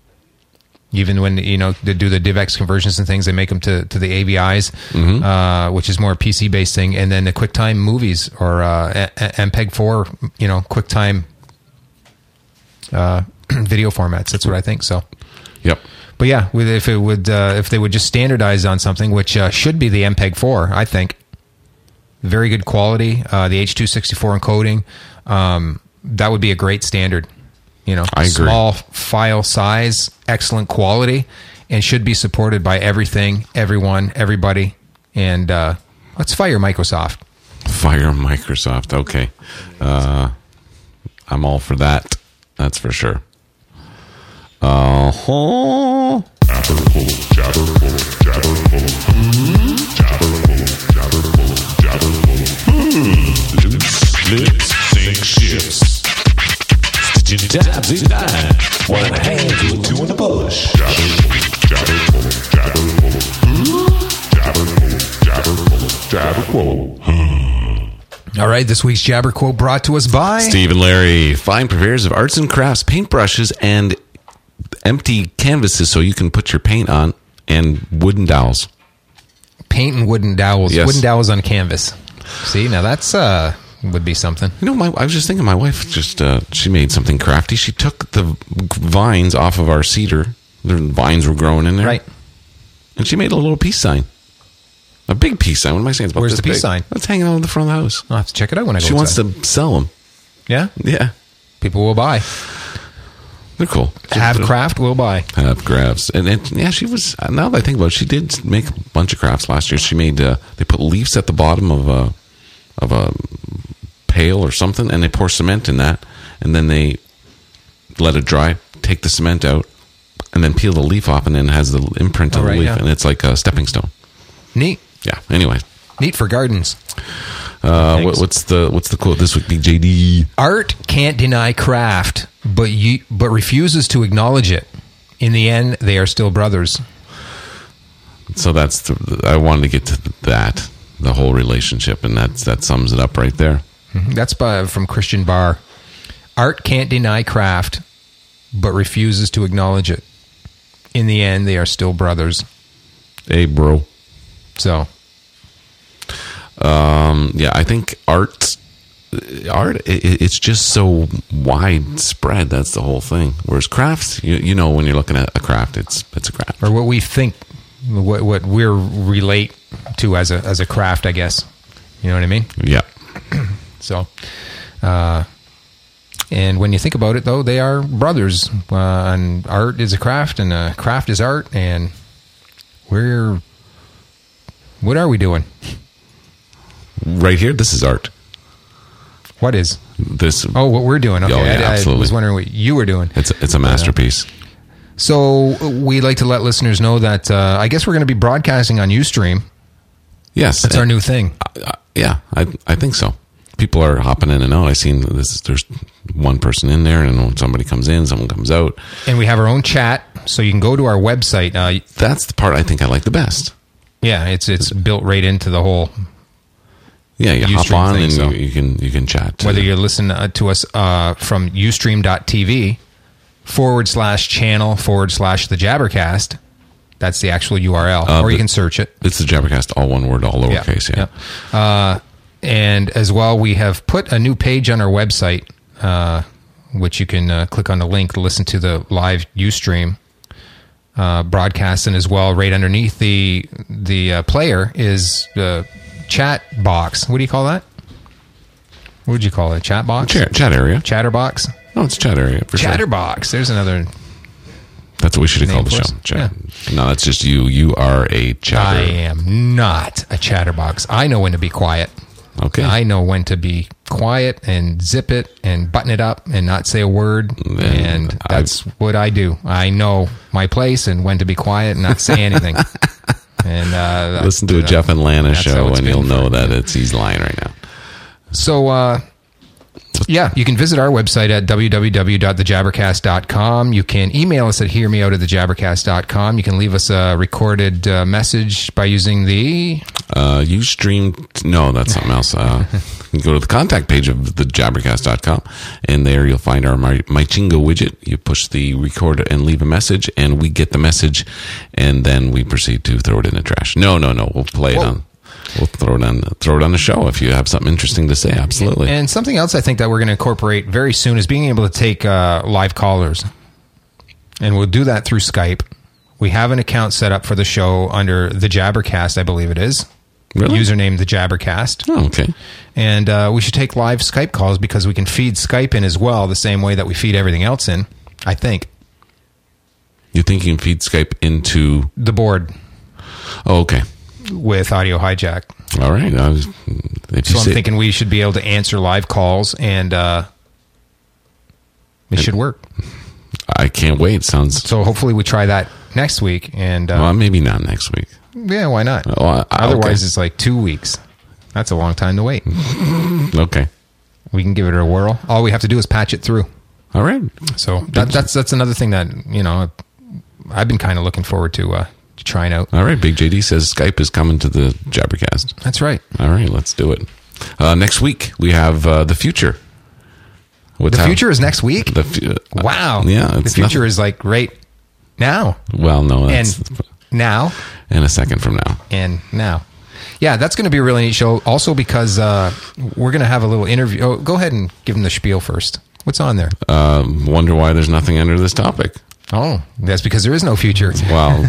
Even when, you know, they do the DivX conversions and things, they make them to, to the A V Is, Mm-hmm. uh, which is more a P C-based thing. And then the QuickTime movies or uh, a- a- M P E G four, you know, QuickTime uh, video formats. That's what I think. So, Yep. but yeah, with, if it would, uh, if they would just standardize on something, which uh, should be the M P E G four, I think. Very good quality. Uh, the H two sixty-four encoding, um, that would be a great standard. You know, I agree. small file size, excellent quality, and should be supported by everything, everyone, everybody. And uh, let's fire Microsoft. Fire Microsoft. Okay. Uh, I'm all for that. That's for sure. Uh-huh. Lips, sink ships. Stitching tabs in nine. One in the hand, two and two in the bush. Jabber quote. All right, this week's Jabber Quote brought to us by... Steve and Larry, fine purveyors of arts and crafts, paintbrushes, and empty canvases so you can put your paint on, and wooden dowels. Paint and wooden dowels. Yes. Wooden dowels on canvas. See, now that's uh would be something. You know, my, I was just thinking, my wife just, uh, she made something crafty. She took the vines off of our cedar. The vines were growing in there. Right. And she made a little peace sign. A big peace sign. What am I saying? It's about Where's this the peace big. sign? It's hanging out in the front of the house. I'll have to check it out when I go She wants outside. to sell them. Yeah? Yeah. People will buy. They're cool. Have craft, will buy. Have crafts. And, and yeah, she was, now that I think about it, she did make a bunch of crafts last year. She made, uh, they put leaves at the bottom of a, of a pail or something, and they pour cement in that, and then they let it dry, take the cement out, and then peel the leaf off, and then it has the imprint of Oh, the right, leaf, yeah. and it's like a stepping stone. Neat. Yeah. Anyway, Neat for gardens. uh, Thanks. what, what's the what's the quote this week? Big J D. Art can't deny craft, but you but refuses to acknowledge it. In the end, they are still brothers. So that's the, I wanted to get to that, the whole relationship, and that's that sums it up right there. That's by, from Christian Barr. Art can't deny craft, but refuses to acknowledge it. In the end, they are still brothers. Hey, bro. So, Um, yeah, I think art, art, it, it's just so widespread. That's the whole thing. Whereas crafts, you, you know, when you're looking at a craft, it's it's a craft. or what we think, what what we relate to as a as a craft, I guess. You know what I mean? Yeah. So, uh, and when you think about it, though, they are brothers. Uh, and art is a craft, and a craft is art. And we're, what are we doing? Right here, this is art. What is? This, Oh, what we're doing. Okay, Oh, yeah, I, I absolutely. was wondering what you were doing. it's it's a masterpiece. So we like to let listeners know that uh, I guess we're going to be broadcasting on Ustream. Yes, That's our new thing. Uh, yeah, I I think so. People are hopping in and out. I've seen this. There's one person in there, and when somebody comes in, someone comes out. And we have our own chat, so you can go to our website. Uh, That's the part I think I like the best. yeah, it's it's built right into the whole. Yeah, you hop Ustream on thing, and so- you, you can you can chat. Whether you listen uh, to us uh, from ustream.tv forward slash channel forward slash the Jabbercast. That's the actual U R L. Uh, or you but- can search it. It's the Jabbercast, all one word, all lowercase. Yeah. yeah. Uh, and as well, we have put a new page on our website, uh, which you can uh, click on the link to listen to the live Ustream uh, broadcast. And as well, right underneath the the uh, player is the chat box. What do you call that? What would you call it? Chat box? Chat, chat area. Chatterbox? No, it's chat area for sure. Chatterbox. There's another. That's what we should have Name called the for show. us. Chat. No, that's just you. You are a chatter. I am not a chatterbox. I know when to be quiet. Okay. I know when to be quiet and zip it and button it up and not say a word. Then and I- that's what I do. I know my place and when to be quiet and not say anything. And uh, Listen to a that- Jeff and Lana that's how show, it's and you'll been know for- that it's he's lying right now. So, uh, yeah, you can visit our website at w w w dot the jabbercast dot com. You can email us at hearmeout at the jabbercast dot com. You can leave us a recorded uh, message by using the... Uh, you stream. No, that's something else. Uh, you go to the contact page of the jabbercast dot com, and there you'll find our My, My Chingo widget. You push the record and leave a message, and we get the message, and then we proceed to throw it in the trash. No, no, no. We'll play it Whoa. on. We'll throw it on. Throw it on the show if you have something interesting to say. Absolutely. And something else I think that we're going to incorporate very soon is being able to take uh, live callers. And we'll do that through Skype. We have an account set up for the show under the Jabbercast, I believe it is. Really? Username the Jabbercast. Oh, okay. And uh, we should take live Skype calls because we can feed Skype in as well, the same way that we feed everything else in, I think. You think you can feed Skype into? The board Oh, okay. with Audio Hijack. All right. I was, if you So I'm say, thinking we should be able to answer live calls, and uh, it should work. I can't wait. Sounds. So hopefully we try that next week. And uh, Well, maybe not next week. yeah, why not? Oh, I- I- Otherwise, okay. it's like two weeks. That's a long time to wait. Okay. We can give it a whirl. All we have to do is patch it through. All right. So that, that's that's another thing that you know I've been kind of looking forward to uh, trying out. All right. Big J D says Skype is coming to the Jabbercast. That's right. All right. Let's do it. Uh, next week, we have uh, The Future. What's The how- future is next week? The fu- Wow. Yeah. The It's future nothing- is like right now. Well, no. That's And now. in a second from now. And now. Yeah, that's going to be a really neat show. Also because uh, we're going to have a little interview. Oh, go ahead and give them the spiel first. What's on there? Um, wonder why there's nothing under this topic. Oh, that's because there is no future. Well,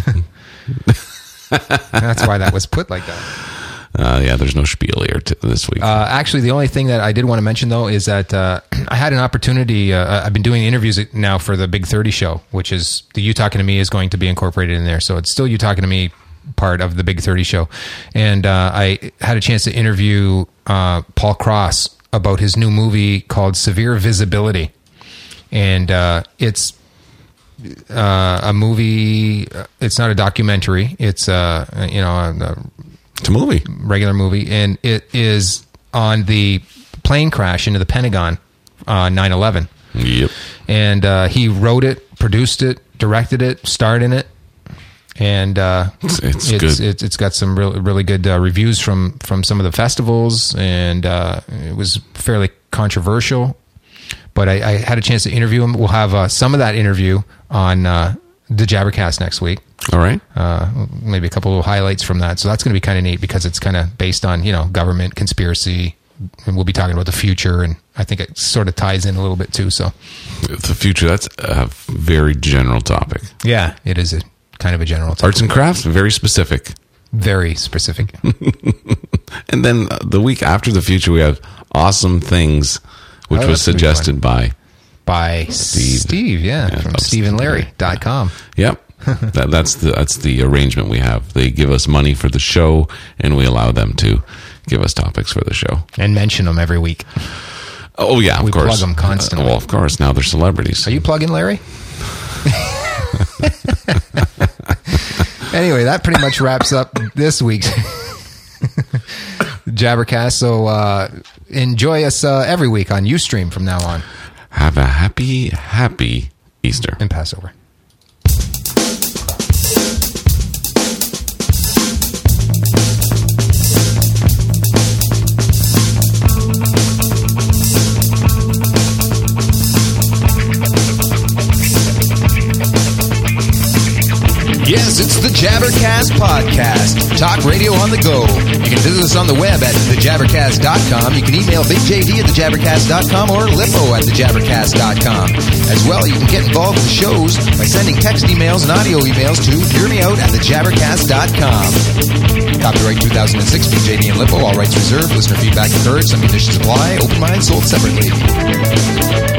That's why that was put like that. uh, yeah, there's no spiel here t- this week. Uh, actually, the only thing that I did want to mention, though, is that uh, I had an opportunity. Uh, I've been doing interviews now for the Big thirty show, which is the You Talking to Me is going to be incorporated in there. So it's still You Talking to Me part of the Big thirty show. And uh, I had a chance to interview uh, Paul Cross about his new movie called Severe Visibility. And uh, it's uh, a movie. It's not a documentary. It's, uh, you know, a, a it's a movie. regular movie, and it is on the plane crash into the Pentagon on nine eleven. Yep. And uh, he wrote it, produced it, directed it, starred in it, and uh, It's, it's, it's, good. it's it's got some really really good uh, reviews from from some of the festivals, and uh, it was fairly controversial. But I, I had a chance to interview him. We'll have uh, some of that interview on uh, the Jabbercast next week. All right. Uh, maybe a couple of highlights from that. So that's going to be kind of neat because it's kind of based on, you know, government conspiracy, and we'll be talking about the future, and I think it sort of ties in a little bit too. So The future, that's a very general topic. yeah, it is a kind of a general topic. Arts and crafts, very specific. Very specific. And then uh, the week after the future, we have Awesome Things, which Oh, was that's gonna be suggested by, By Steve, Steve yeah, Yeah, from of steve and larry dot com. yep. that, that's the that's the arrangement we have. They give us money for the show, and we allow them to give us topics for the show. And mention them every week. Oh yeah, of We course. plug 'em constantly. Uh, well, of course. Now they're celebrities. Are you plugging Larry? Anyway, that pretty much wraps up this week's Jabbercast. So uh, enjoy us uh, every week on Ustream from now on Have a happy, happy Easter. in Passover. Yes, it's the Jabbercast Podcast. Talk radio on the go. You can visit us on the web at the jabbercast dot com. You can email Big J D at the jabbercast dot com or Lippo at the jabbercast dot com. As well, you can get involved with the shows by sending text emails and audio emails to hear me out at the jabbercast dot com. Copyright two thousand six, Big J D and Lippo. All rights reserved. Listener feedback encouraged. Some conditions apply. Open mind sold separately.